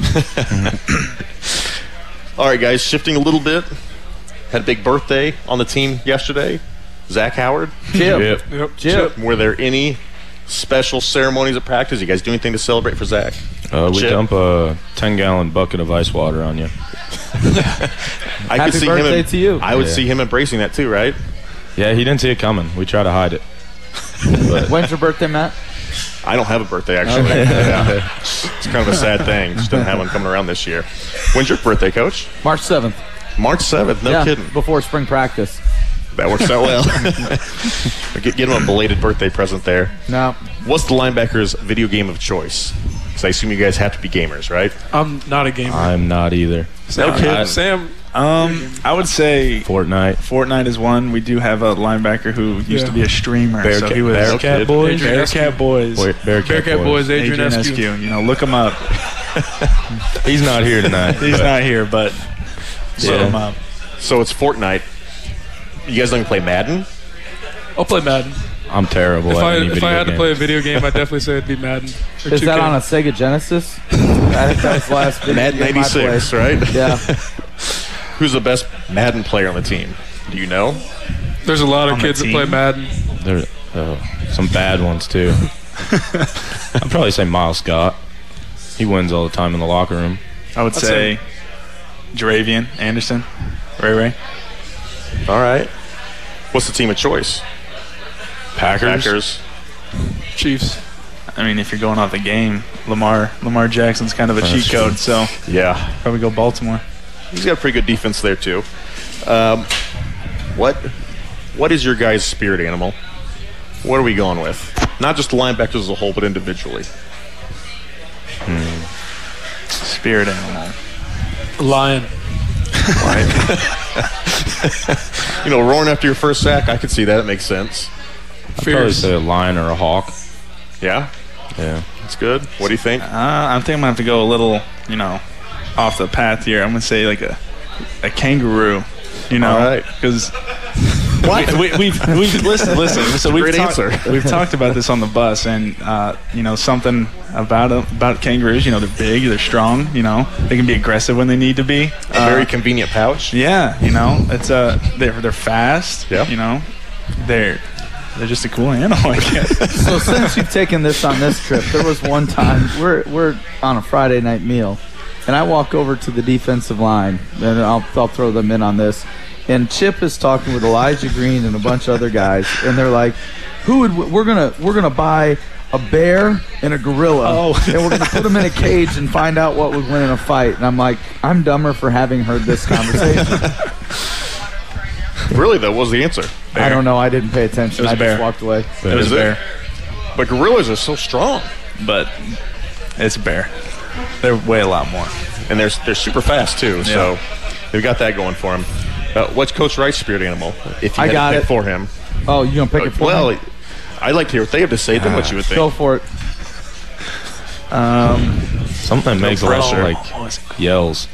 All right, guys, shifting a little bit. Had a big birthday on the team yesterday. Zach Howard. Chip. Yep. Yep. Chip. Were there any special ceremonies at practice? You guys do anything to celebrate for Zach? Uh, we Chip? dump a ten-gallon bucket of ice water on you. I Happy could see birthday him. to you. I would Yeah. see him embracing that too, right? Yeah, he didn't see it coming. We try to hide it. But When's your birthday, Matt? I don't have a birthday, actually. Yeah. It's kind of a sad thing. Just didn't have one coming around this year. When's your birthday, Coach? March seventh. March seventh. No yeah, kidding. before spring practice. That works out well. get, get him a belated birthday present there. No. What's the linebacker's video game of choice? Because I assume you guys have to be gamers, right? I'm not a gamer. I'm not either. No kidding. I- Sam, Um, I would say Fortnite. Fortnite is one. We do have a linebacker who used Yeah. to be a streamer. so Bearcat, he was Bearcat Boys. Adrian Bearcat Boys. Wait, Bearcat, Bearcat Boys, Adrian, Adrian Eskew. Eskew. You know, look him up. He's not here tonight. He's but- not here, but look Yeah. him up. So it's Fortnite. You guys don't even play Madden? I'll play Madden. I'm terrible If at I any if video I had game. to play a video game, I'd definitely say it'd be Madden. Or Is two K. that on a Sega Genesis? I think that was the last video Madden game I ninety-six, played. right? Yeah. Who's the best Madden player on the team? Do you know? There's a lot of On the kids that team? play Madden. There, uh, some bad ones too. I'd probably say Miles Scott. He wins all the time in the locker room. I would I'd say Jaravian Anderson. Ray Ray. All right. What's the team of choice? Packers. Packers. Chiefs. I mean, if you're going off the game, Lamar Lamar Jackson's kind of a That's cheat true. code, so Yeah. probably go Baltimore. He's got a pretty good defense there, too. Um, what What is your guys' spirit animal? What are we going with? Not just the linebackers as a whole, but individually. Spirit animal. Lion. You know, roaring after your first sack, I could see that. It makes sense. I'd probably Fierce. say a lion or a hawk. Yeah, Yeah. that's good. What do you think? Uh, I think I'm gonna have to go a little, you know, off the path here. I'm gonna say like a a kangaroo. You know, All right. because we, we, we've we've listen listen. So we've Great talked answer. we've talked about this on the bus, and uh, you know something about uh, about kangaroos. You know, they're big, they're strong. You know, they can be aggressive when they need to be. A Uh, very convenient pouch. yeah, you know, it's uh they're they're fast. Yeah. You know, they're they're just a cool animal. I guess. So since you've taken this on this trip, there was one time we're we're on a Friday night meal, and I walk over to the defensive line, and I'll I'll throw them in on this. And Chip is talking with Elijah Green and a bunch of other guys, and they're like, "Who would we're gonna we're gonna buy a bear and a gorilla, Oh. and we're gonna put them in a cage and find out what would win in a fight." And I'm like, I'm dumber for having heard this conversation. Really, though, what was the answer? I don't know. I didn't pay attention. It was I a bear. just walked away. It was Is a it? bear, But gorillas are so strong, but it's a bear. They weigh a lot more. and they're they're super fast too. So they've got that going for them. Uh, what's Coach Wright's spirit animal? If you I had got to pick it. for him. Oh, you gonna pick it for well, me? I'd like to hear what they have to say. Then what you would think. Go for it. Um, Something that makes a lot of pressure. like yells.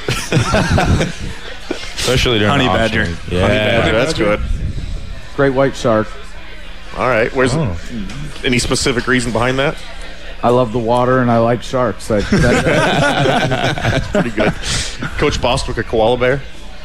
Especially during Honey the badger. auction. Honey Yeah. badger, that's good. Great white shark. All right. Where's Oh. any specific reason behind that? I love the water and I like sharks. I, that, That's pretty good. Coach Bostwick, a koala bear.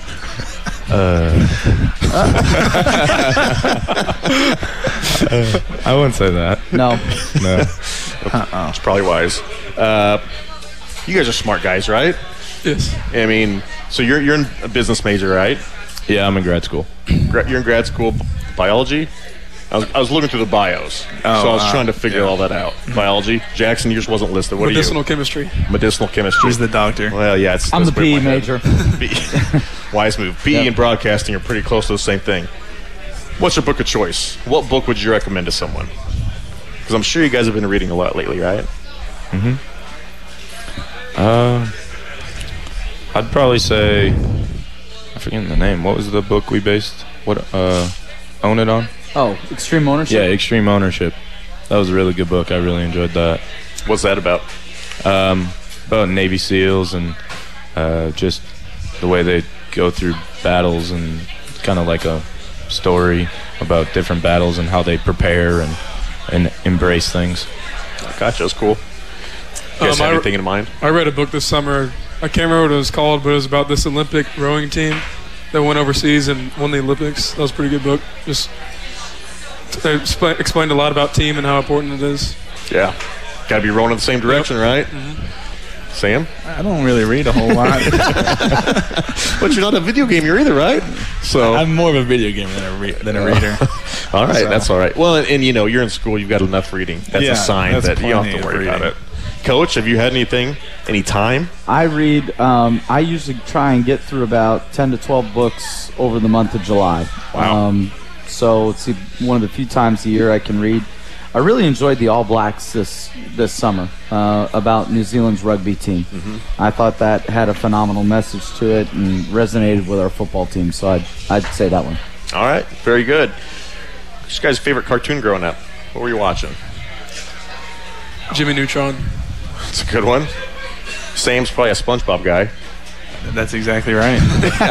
I wouldn't say that. no, No. That's probably wise. Uh, you guys are smart guys, right? Yes. I mean, so you're you're in a business major, right? Yeah, I'm in grad school. Gra- You're in grad school, b- biology. I was, I was looking through the bios, Oh, so I was uh, trying to figure yeah. all that out. Biology. Jackson, yours wasn't listed. What Medicinal are chemistry. you? Medicinal chemistry. he's the doctor. Well, yeah, it's. I'm the that's way P E in my head. major. P- Wise move. P E Yeah. and broadcasting are pretty close to the same thing. What's your book of choice? What book would you recommend to someone? Because I'm sure you guys have been reading a lot lately, right? Uh, I'd probably say I forget the name. What was the book we based what uh Own It on? Oh, extreme ownership. Yeah, Extreme Ownership. That was a really good book. I really enjoyed that. What's that about? um, about Navy SEALs and uh, just the way they go through battles, and kind of like a story about different battles and how they prepare and, and embrace things. Gotcha, that's cool. You guys Um, have I- anything in mind? I read a book this summer. I can't remember what it was called, but it was about this Olympic rowing team that went overseas and won the Olympics. That was a pretty good book. Just they expl- explained a lot about team and how important it is. Yeah. Got to be rowing in the same direction, right? Sam? I don't really read a whole lot. But you're not a video gamer either, right? So I'm more of a video gamer than a, re- than a reader. all right, So- that's all right. Well, and, and you know, you're in school, you've got enough reading. That's Yeah, a sign that's that you don't have plenty to of worry about it. reading. Coach, have you had anything, any time? I read, um, I usually try and get through about ten to twelve books over the month of July. Wow. Um, so it's one of the few times a year I can read. I really enjoyed the All Blacks this this summer, uh, about New Zealand's rugby team. Mm-hmm. I thought that had a phenomenal message to it and resonated with our football team, so I'd, I'd say that one. All right, very good. What's your guys' favorite cartoon growing up? What were you watching? Jimmy Neutron. It's a good one. Sam's probably a SpongeBob guy. That's exactly right.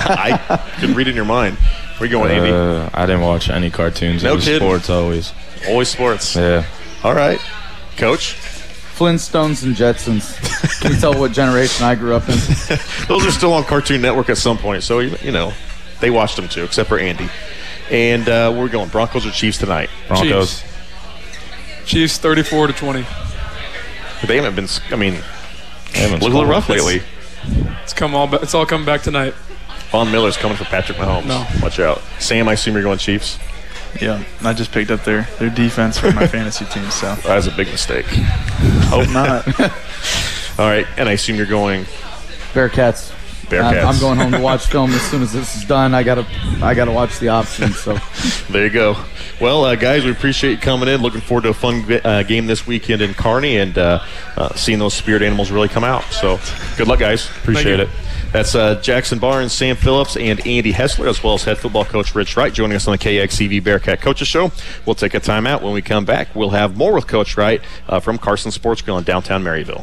I could read in your mind. Where you going, Andy? Uh, I didn't watch any cartoons. No it was kidding. sports always. Always sports. Yeah. All right. Coach? Flintstones and Jetsons. Can you tell what generation I grew up in? Those are still on Cartoon Network at some point, so, you know, they watched them too, except for Andy. And uh, where are we going? Broncos or Chiefs tonight? Broncos. Chiefs. Chiefs thirty-four to twenty. They haven't been, I mean, They haven't look a little rough scored. lately. It's come all. Ba- it's all coming back tonight. Von Miller's coming for Patrick Mahomes. No. Watch out. Sam, I assume you're going Chiefs? Yeah, I just picked up their, their defense for my fantasy team, so That was a big mistake. hope not. All right, and I assume you're going Bearcats. Bearcats. I'm, I'm going home to watch film as soon as this is done. I gotta, I gotta watch the options. So There you go. Well, uh, guys, we appreciate you coming in. Looking forward to a fun uh, game this weekend in Kearney and uh, uh, seeing those spirit animals really come out. So good luck, guys. Appreciate it. That's uh, Jackson Barnes, Sam Phillips, and Andy Hessler, as well as head football coach Rich Wright, joining us on the K X C V Bearcat Coaches Show. We'll take a timeout. When we come back, we'll have more with Coach Wright uh, from Carson Sports Grill in downtown Maryville.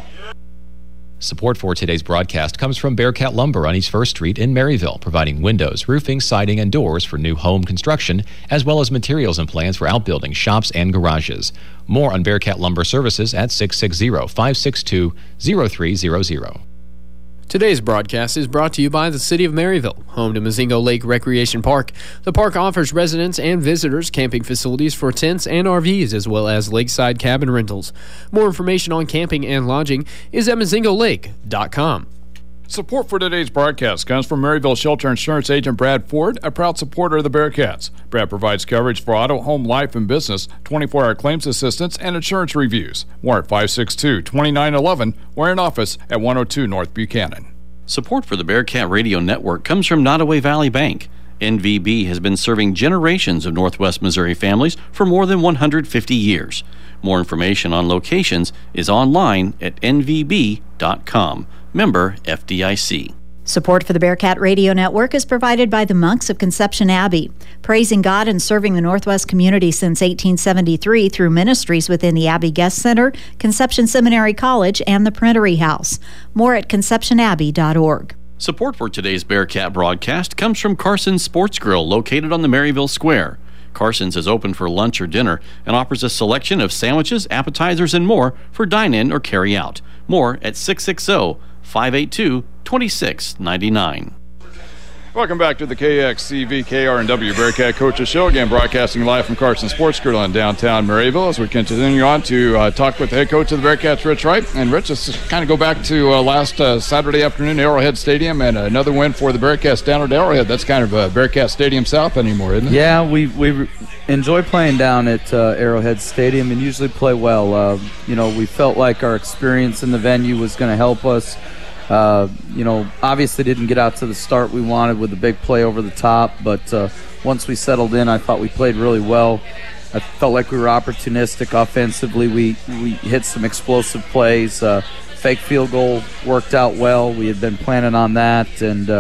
Support for today's broadcast comes from Bearcat Lumber on East First Street in Maryville, providing windows, roofing, siding, and doors for new home construction, as well as materials and plans for outbuildings, shops, and garages. More on Bearcat Lumber services at six six zero, five six two, zero three zero zero. Today's broadcast is brought to you by the City of Maryville, home to Mazingo Lake Recreation Park. The park offers residents and visitors camping facilities for tents and R Vs, as well as lakeside cabin rentals. More information on camping and lodging is at mazingo lake dot com. Support for today's broadcast comes from Maryville Shelter Insurance Agent Brad Ford, a proud supporter of the Bearcats. Brad provides coverage for auto, home, life, and business, twenty-four hour claims assistance, and insurance reviews. More at five six two, two nine one one or in office at one oh two North Buchanan. Support for the Bearcat Radio Network comes from Nottoway Valley Bank. N V B has been serving generations of Northwest Missouri families for more than one hundred fifty years. More information on locations is online at N V B dot com. Member F D I C. Support for the Bearcat Radio Network is provided by the monks of Conception Abbey, praising God and serving the Northwest community since eighteen seventy-three through ministries within the Abbey Guest Center, Conception Seminary College, and the Printery House. More at conception abbey dot org. Support for today's Bearcat broadcast comes from Carson's Sports Grill, located on the Maryville Square. Carson's is open for lunch or dinner and offers a selection of sandwiches, appetizers, and more for dine-in or carry-out. More at six six zero, five eight two, two six nine nine. Welcome back to the K X C V K R and W Bearcat Coaches Show. Again, broadcasting live from Carson Sports Grill in downtown Maryville as we continue on to uh, talk with the head coach of the Bearcats, Rich Wright. And Rich, let's kind of go back to uh, last uh, Saturday afternoon, Arrowhead Stadium, and another win for the Bearcats down at Arrowhead. That's kind of uh, Bearcat Stadium South anymore, isn't it? yeah, we we enjoy playing down at uh, Arrowhead Stadium and usually play well. Uh, you know, we felt like our experience in the venue was going to help us. Uh, you know, obviously didn't get out to the start we wanted with the big play over the top, but uh, once we settled in, I thought we played really well. I felt like we were opportunistic offensively. We we hit some explosive plays. Uh, fake field goal worked out well. We had been planning on that, and uh,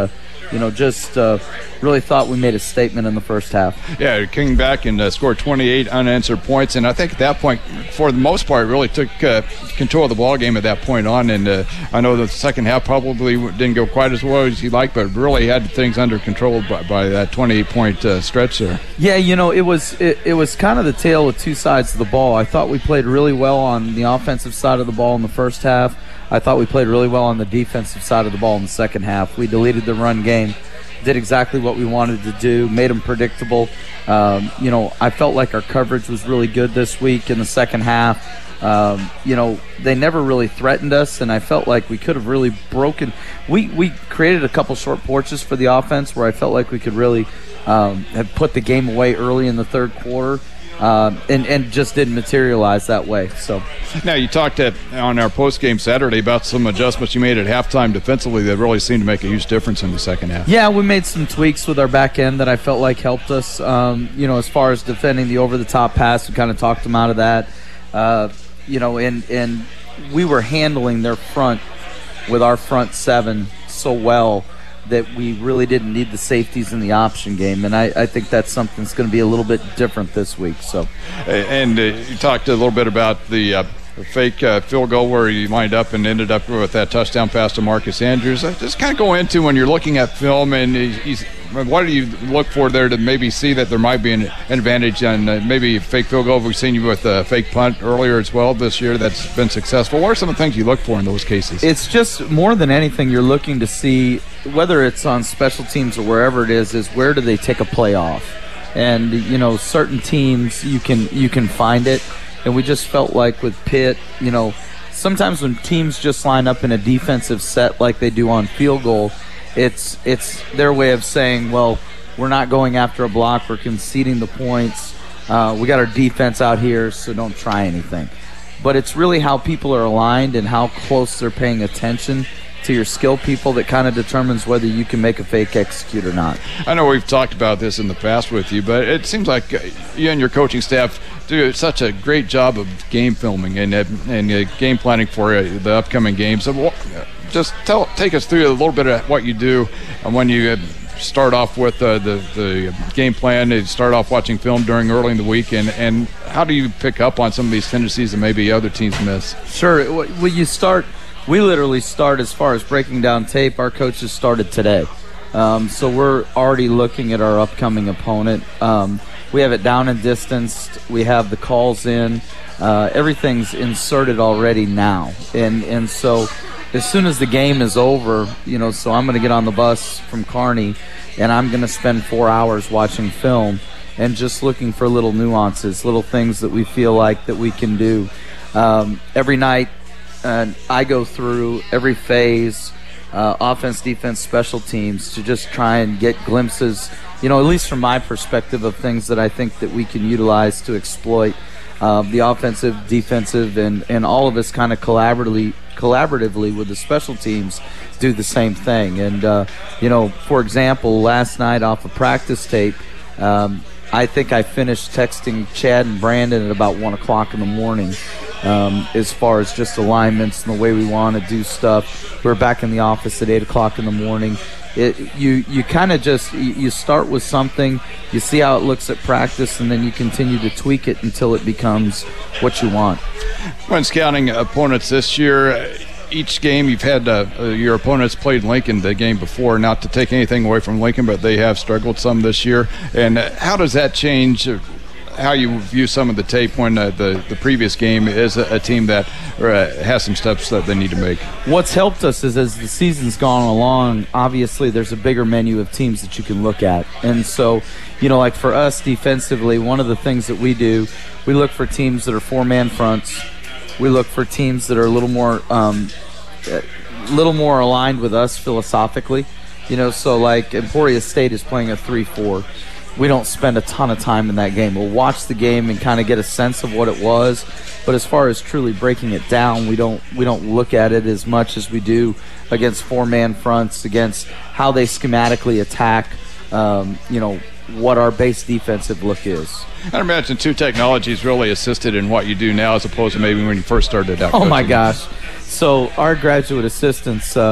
you know, just uh, really thought we made a statement in the first half. Yeah, came back and uh, scored twenty-eight unanswered points, and I think at that point, for the most part, really took uh, control of the ball game at that point on. And uh, I know the second half probably didn't go quite as well as you liked, but really had things under control by, by that twenty-eight point uh, stretch there. Yeah, you know, it was it, it was kind of the tale with two sides of the ball. I thought we played really well on the offensive side of the ball in the first half. I thought we played really well on the defensive side of the ball in the second half. We deleted the run game, did exactly what we wanted to do, made them predictable. Um, you know, I felt like our coverage was really good this week in the second half. Um, you know, they never really threatened us, and I felt like we could have really broken. We, we created a couple short porches for the offense where I felt like we could really um, have put the game away early in the third quarter. Um, and, and just didn't materialize that way. So now you talked at, on our post-game Saturday about some adjustments you made at halftime defensively that really seemed to make a huge difference in the second half. Yeah, we made some tweaks with our back end that I felt like helped us. Um, you know, as far as defending the over-the-top pass, we kind of talked them out of that. Uh, you know, and and we were handling their front with our front seven so well that we really didn't need the safeties in the option game, and I, I think that's something that's going to be a little bit different this week. So, and uh, you talked a little bit about the uh, fake uh, field goal where you lined up and ended up with that touchdown pass to Marcus Andrews. Uh, just kind of go into when you're looking at film, and he's, what do you look for there to maybe see that there might be an, an advantage on uh, maybe a fake field goal? We've seen you with a fake punt earlier as well this year that's been successful. What are some of the things you look for in those cases? It's just more than anything you're looking to see, whether it's on special teams or wherever it is, is where do they take a play off? And, you know, certain teams you can you can find it. And we just felt like with Pitt, you know, sometimes when teams just line up in a defensive set like they do on field goal, it's it's their way of saying, well, we're not going after a block, we're conceding the points. Uh, we got our defense out here, so don't try anything. But it's really how people are aligned and how close they're paying attention to your skill people that kind of determines whether you can make a fake execute or not. I know we've talked about this in the past with you, but it seems like you and your coaching staff do such a great job of game filming and and uh, game planning for uh, the upcoming games. So just tell, take us through a little bit of what you do and when you start off with uh, the, the game plan, you start off watching film during early in the week, and, and how do you pick up on some of these tendencies that maybe other teams miss? Sure. Well, you start – we literally start as far as breaking down tape. Our coaches started today. Um, so we're already looking at our upcoming opponent. Um, we have it down and distanced. We have the calls in. Uh, everything's inserted already now. And and so as soon as the game is over, you know, so I'm going to get on the bus from Kearney, and I'm going to spend four hours watching film and just looking for little nuances, little things that we feel like that we can do. Um, every night, and I go through every phase, uh, offense, defense, special teams, to just try and get glimpses, you know, at least from my perspective, of things that I think that we can utilize to exploit uh, the offensive, defensive, and, and all of us kind of collaboratively, collaboratively with the special teams do the same thing. And, uh, you know, for example, last night off of practice tape, um, I think I finished texting Chad and Brandon at about one o'clock in the morning. Um, as far as just alignments and the way we want to do stuff. We're back in the office at eight o'clock in the morning. It, you you kind of just, you, you start with something, you see how it looks at practice, and then you continue to tweak it until it becomes what you want. When scouting opponents this year, each game you've had uh, your opponents played Lincoln the game before. Not to take anything away from Lincoln, but they have struggled some this year. And how does that change how you view some of the tape when uh, the, the previous game is a, a team that uh, has some steps that they need to make? What's helped us is as the season's gone along, obviously there's a bigger menu of teams that you can look at. And so, you know, like for us defensively, one of the things that we do, we look for teams that are four-man fronts. We look for teams that are a little more um, a little more aligned with us philosophically. You know, so like Emporia State is playing a three four. We don't spend a ton of time in that game. We'll watch the game and kind of get a sense of what it was, but as far as truly breaking it down, we don't we don't look at it as much as we do against four-man fronts, against how they schematically attack, um, you know, what our base defensive look is. I imagine two technologies really assisted in what you do now as opposed to maybe when you first started out. Oh, my gosh. So our graduate assistants, uh,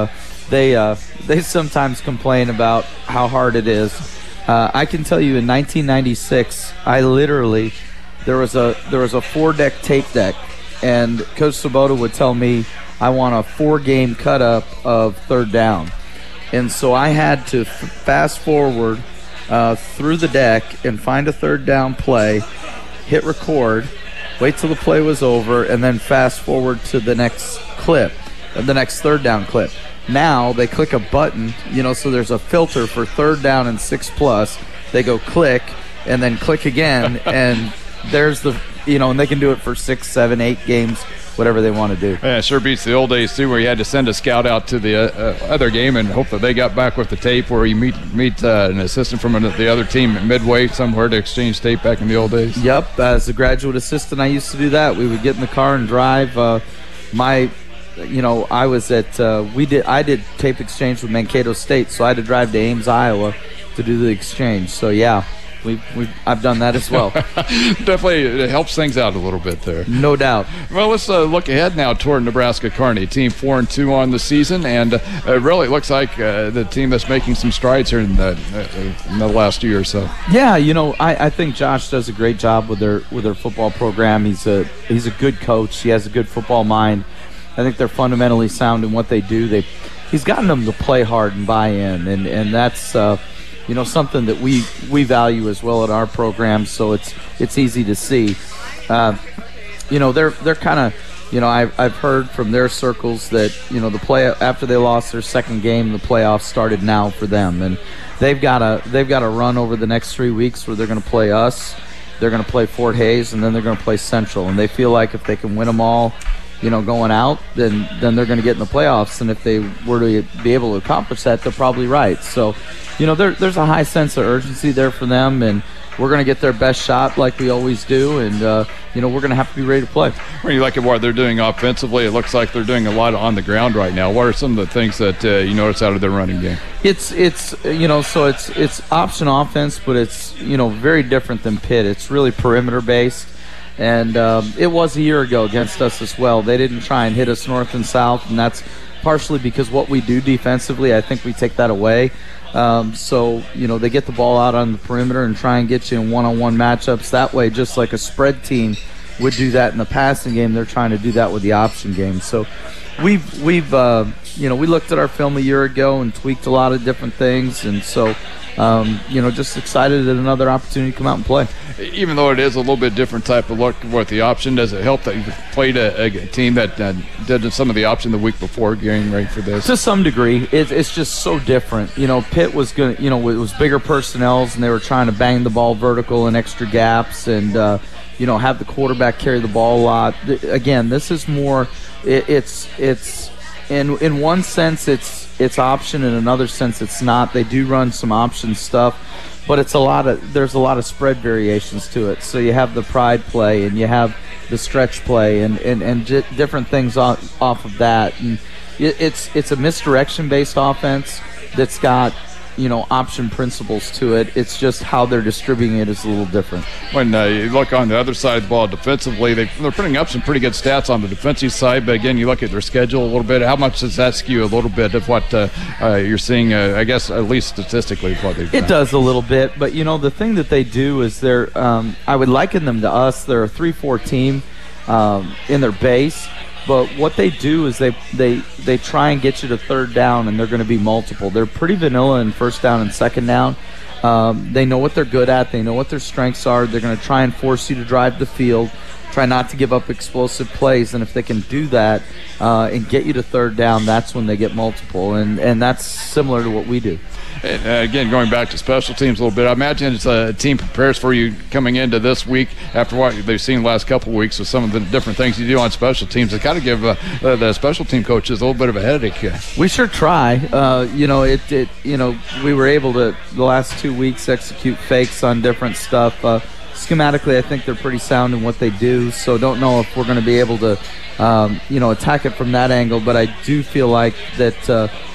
they uh, they sometimes complain about how hard it is. Uh, I can tell you, in nineteen ninety-six, I literally there was a there was a four deck tape deck, and Coach Svoboda would tell me I want a four game cut up of third down, and so I had to f- fast forward uh, through the deck and find a third down play, hit record, wait till the play was over, and then fast forward to the next clip, the next third down clip. Now they click a button, you know, so there's a filter for third down and six plus. They go click and then click again, and there's the, you know, and they can do it for six, seven, eight games, whatever they want to do. Yeah, it sure beats the old days, too, where you had to send a scout out to the uh, uh, other game and hope that they got back with the tape, where you meet meet uh, an assistant from the other team at midway somewhere to exchange tape back in the old days. Yep, as a graduate assistant, I used to do that. We would get in the car and drive. Uh, my, you know, I was at, uh, we did, I did tape exchange with Mankato State, so I had to drive to Ames, Iowa to do the exchange. So, yeah. We, we, I've done that as well. Definitely, it helps things out a little bit there. No doubt. Well, let's uh, look ahead now toward Nebraska Kearney. Team four and two on the season, and uh, it really looks like uh, the team that's making some strides here in the, uh, in the last year or so. Yeah, you know, I, I think Josh does a great job with their with their football program. He's a he's a good coach. He has a good football mind. I think they're fundamentally sound in what they do. They he's gotten them to play hard and buy in, and and that's. Uh, You know, something that we, we value as well at our program, so it's it's easy to see. Uh, you know, they're they're kind of, you know, I've I've heard from their circles that, you know, the play after they lost their second game, the playoffs started now for them, and they've got a they've got a run over the next three weeks where they're going to play us, they're going to play Fort Hays, and then they're going to play Central, and they feel like if they can win them all, you know, going out, then then they're going to get in the playoffs. And if they were to be able to accomplish that, they're probably right. So, you know, there, there's a high sense of urgency there for them, and we're going to get their best shot like we always do, and, uh, you know, we're going to have to be ready to play. When you look at what they're doing offensively, it looks like they're doing a lot on the ground right now. What are some of the things that uh, you notice out of their running game? It's, it's you know, so it's it's option offense, but it's, you know, very different than Pitt. It's really perimeter-based. And um, it was a year ago against us as well. They didn't try and hit us north and south, and that's partially because what we do defensively, I think we take that away. Um, so, you know, they get the ball out on the perimeter and try and get you in one-on-one matchups that way, just like a spread team would do that in the passing game. They're trying to do that with the option game. So we've, we've uh, you know, we looked at our film a year ago and tweaked a lot of different things, and so Um, you know, just excited at another opportunity to come out and play. Even though it is a little bit different type of look with the option, does it help that you've played a, a team that uh, did some of the option the week before getting ready for this? To some degree. It, it's just so different. You know, Pitt was going to, you know, it was bigger personnels, and they were trying to bang the ball vertical in extra gaps and, uh, you know, have the quarterback carry the ball a lot. Again, this is more, it, it's, it's, in in one sense, it's, it's option. In another sense, it's not. They do run some option stuff, but it's a lot of there's a lot of spread variations to it. So you have the pride play, and you have the stretch play, and and, and di- different things off, off of that. And it, it's it's a misdirection based offense that's got, you know, option principles to it. It's just how they're distributing it is a little different. When uh, you look on the other side of the ball defensively, they, they're putting up some pretty good stats on the defensive side, but again, you look at their schedule a little bit. How much does that skew a little bit of what uh, uh, you're seeing, uh, I guess, at least statistically, what they've done? It does a little bit, but, you know, the thing that they do is they're, um, I would liken them to us. They're a three four team um, in their base. But what they do is they, they they try and get you to third down, and they're going to be multiple. They're pretty vanilla in first down and second down. Um, they know what they're good at. They know what their strengths are. They're going to try and force you to drive the field, try not to give up explosive plays. And if they can do that uh, and get you to third down, that's when they get multiple. And, and that's similar to what we do. And, uh, again, going back to special teams a little bit, I imagine it's a team prepares for you coming into this week after what they've seen the last couple of weeks with some of the different things you do on special teams. It's got to give uh, the special team coaches a little bit of a headache. We sure try. Uh, you know, it, it. You know, we were able to the last two weeks execute fakes on different stuff. Uh, schematically, I think they're pretty sound in what they do. So don't know if we're going to be able to, um, you know, attack it from that angle. But I do feel like that. Uh,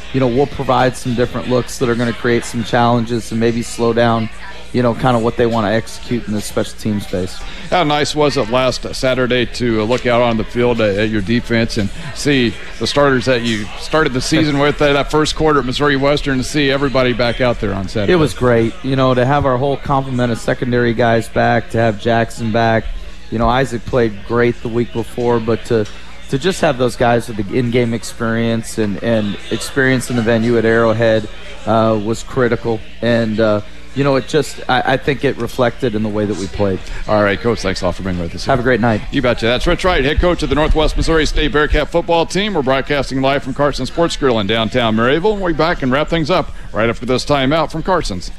you know, we'll provide some different looks that are going to create some challenges and maybe slow down, you know, kind of what they want to execute in this special team space. How nice was it last Saturday to look out on the field at your defense and see the starters that you started the season with that first quarter at Missouri Western, and see everybody back out there on Saturday? It was great, you know, to have our whole complement of secondary guys back, to have Jackson back. You know, Isaac played great the week before, but to to just have those guys with the in-game experience and, and experience in the venue at Arrowhead uh, was critical. And, uh, you know, it just, I, I think it reflected in the way that we played. All right, Coach, thanks a lot for being with us. Have a great night. You betcha. That's Rich Wright, head coach of the Northwest Missouri State Bearcat football team. We're broadcasting live from Carson Sports Grill in downtown Maryville. And we'll be back and wrap things up right after this timeout from Carson's.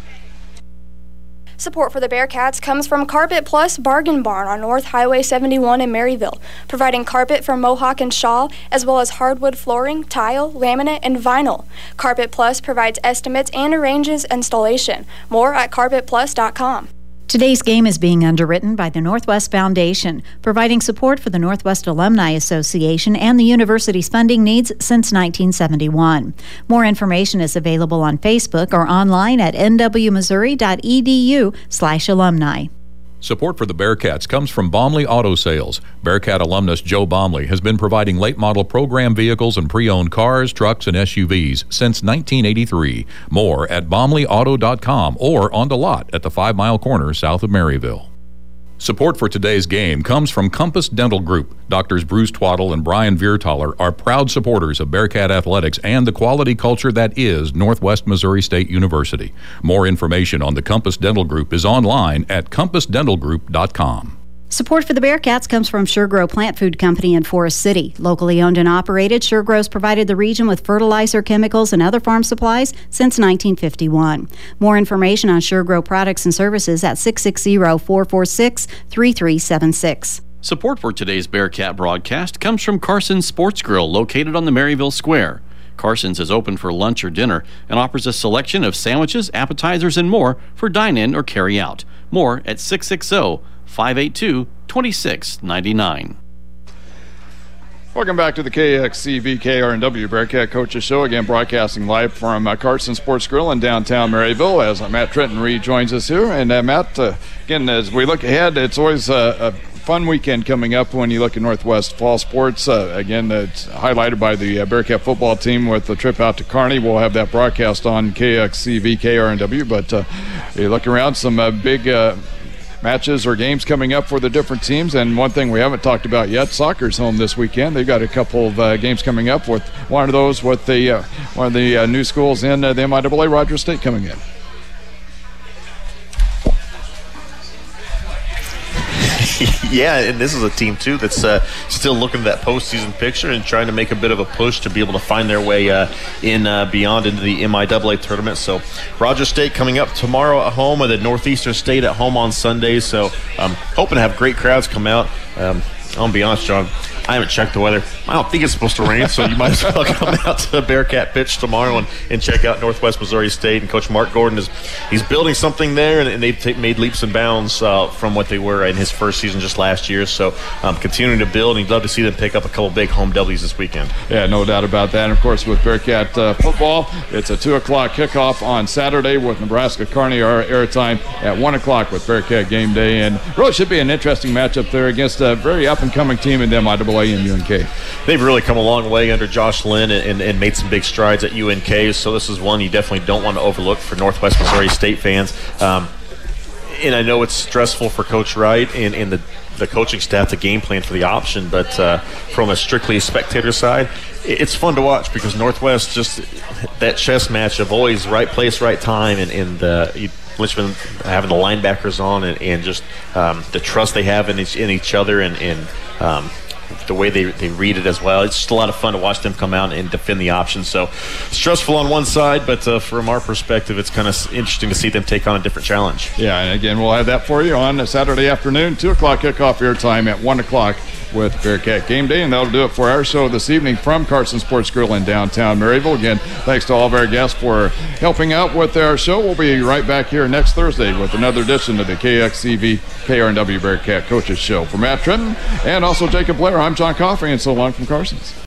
Support for the Bearcats comes from Carpet Plus Bargain Barn on North Highway seventy-one in Maryville, providing carpet from Mohawk and Shaw, as well as hardwood flooring, tile, laminate, and vinyl. Carpet Plus provides estimates and arranges installation. More at carpet plus dot com. Today's game is being underwritten by the Northwest Foundation, providing support for the Northwest Alumni Association and the university's funding needs since nineteen seventy-one. More information is available on Facebook or online at n w missouri dot e d u slash alumni. Support for the Bearcats comes from Baumley Auto Sales. Bearcat alumnus Joe Baumley has been providing late-model program vehicles and pre-owned cars, trucks, and S U Vs since nineteen eighty-three. More at baumley auto dot com or on the lot at the Five Mile Corner south of Maryville. Support for today's game comes from Compass Dental Group. Doctors Bruce Twaddle and Brian Viertaler are proud supporters of Bearcat athletics and the quality culture that is Northwest Missouri State University. More information on the Compass Dental Group is online at compass dental group dot com. Support for the Bearcats comes from SureGrow Plant Food Company in Forest City. Locally owned and operated, SureGrow's provided the region with fertilizer, chemicals, and other farm supplies since nineteen fifty-one. More information on SureGrow products and services at six six zero, four four six, three three seven six. Support for today's Bearcat broadcast comes from Carson's Sports Grill, located on the Maryville Square. Carson's is open for lunch or dinner and offers a selection of sandwiches, appetizers, and more for dine-in or carry-out. More at six six zero, five eight two, two six nine nine. Welcome back to the K X C V K R N W Bearcat Coaches Show. Again, broadcasting live from uh, Carson Sports Grill in downtown Maryville as uh, Matt Trenton Reed joins us here. And uh, Matt, uh, again, as we look ahead, it's always uh, a fun weekend coming up when you look at Northwest Fall Sports. Uh, again, it's highlighted by the uh, Bearcat football team with the trip out to Kearney. We'll have that broadcast on K X C V K R N W. But uh, you look around, some uh, big uh, matches or games coming up for the different teams. And one thing we haven't talked about yet, soccer's home this weekend. They've got a couple of uh, games coming up, with one of those with the uh, one of the uh, new schools in uh, the M I A A, Rogers State, coming in. Yeah, and this is a team, too, that's uh, still looking at that postseason picture and trying to make a bit of a push to be able to find their way uh, in uh, beyond into the M I A A tournament. So Rogers State coming up tomorrow at home, and then Northeastern State at home on Sunday. So um, hoping to have great crowds come out. Um, I'll be honest, John, I haven't checked the weather. I don't think it's supposed to rain, so you might as well come out to the Bearcat pitch tomorrow and, and check out Northwest Missouri State. And Coach Mark Gordon is he's building something there, and, and they've t- made leaps and bounds uh, from what they were in his first season just last year. So um, continuing to build, and you'd love to see them pick up a couple big home W's this weekend. Yeah, no doubt about that. And, of course, with Bearcat uh, football, it's a two o'clock kickoff on Saturday with Nebraska Kearney, our airtime at one o'clock with Bearcat game day. And really should be an interesting matchup there against a very up-and-coming team in the M I A A and U N K. They've really come a long way under Josh Lynn and, and, and made some big strides at U N K, so this is one you definitely don't want to overlook for Northwest Missouri State fans. Um, and I know it's stressful for Coach Wright and, and the, the coaching staff to game plan for the option, but uh, from a strictly spectator side, it's fun to watch because Northwest, just that chess match of always right place, right time, and, and uh, you, Richmond having the linebackers on, and, and just um, the trust they have in each, in each other, and, and um, the way they, they read it as well. It's just a lot of fun to watch them come out and defend the option. So stressful on one side, but uh, from our perspective, it's kind of interesting to see them take on a different challenge. Yeah, and again, we'll have that for you on Saturday afternoon, two o'clock kickoff airtime at one o'clock with Bearcat Game Day. And that'll do it for our show this evening from Carson Sports Grill in downtown Maryville. Again, thanks to all of our guests for helping out with our show. We'll be right back here next Thursday with another edition of the K X C V K R N W Bearcat Coaches Show. For Matt Trenton and also Jacob Blair, I'm John Coffey, and so long from Carson's.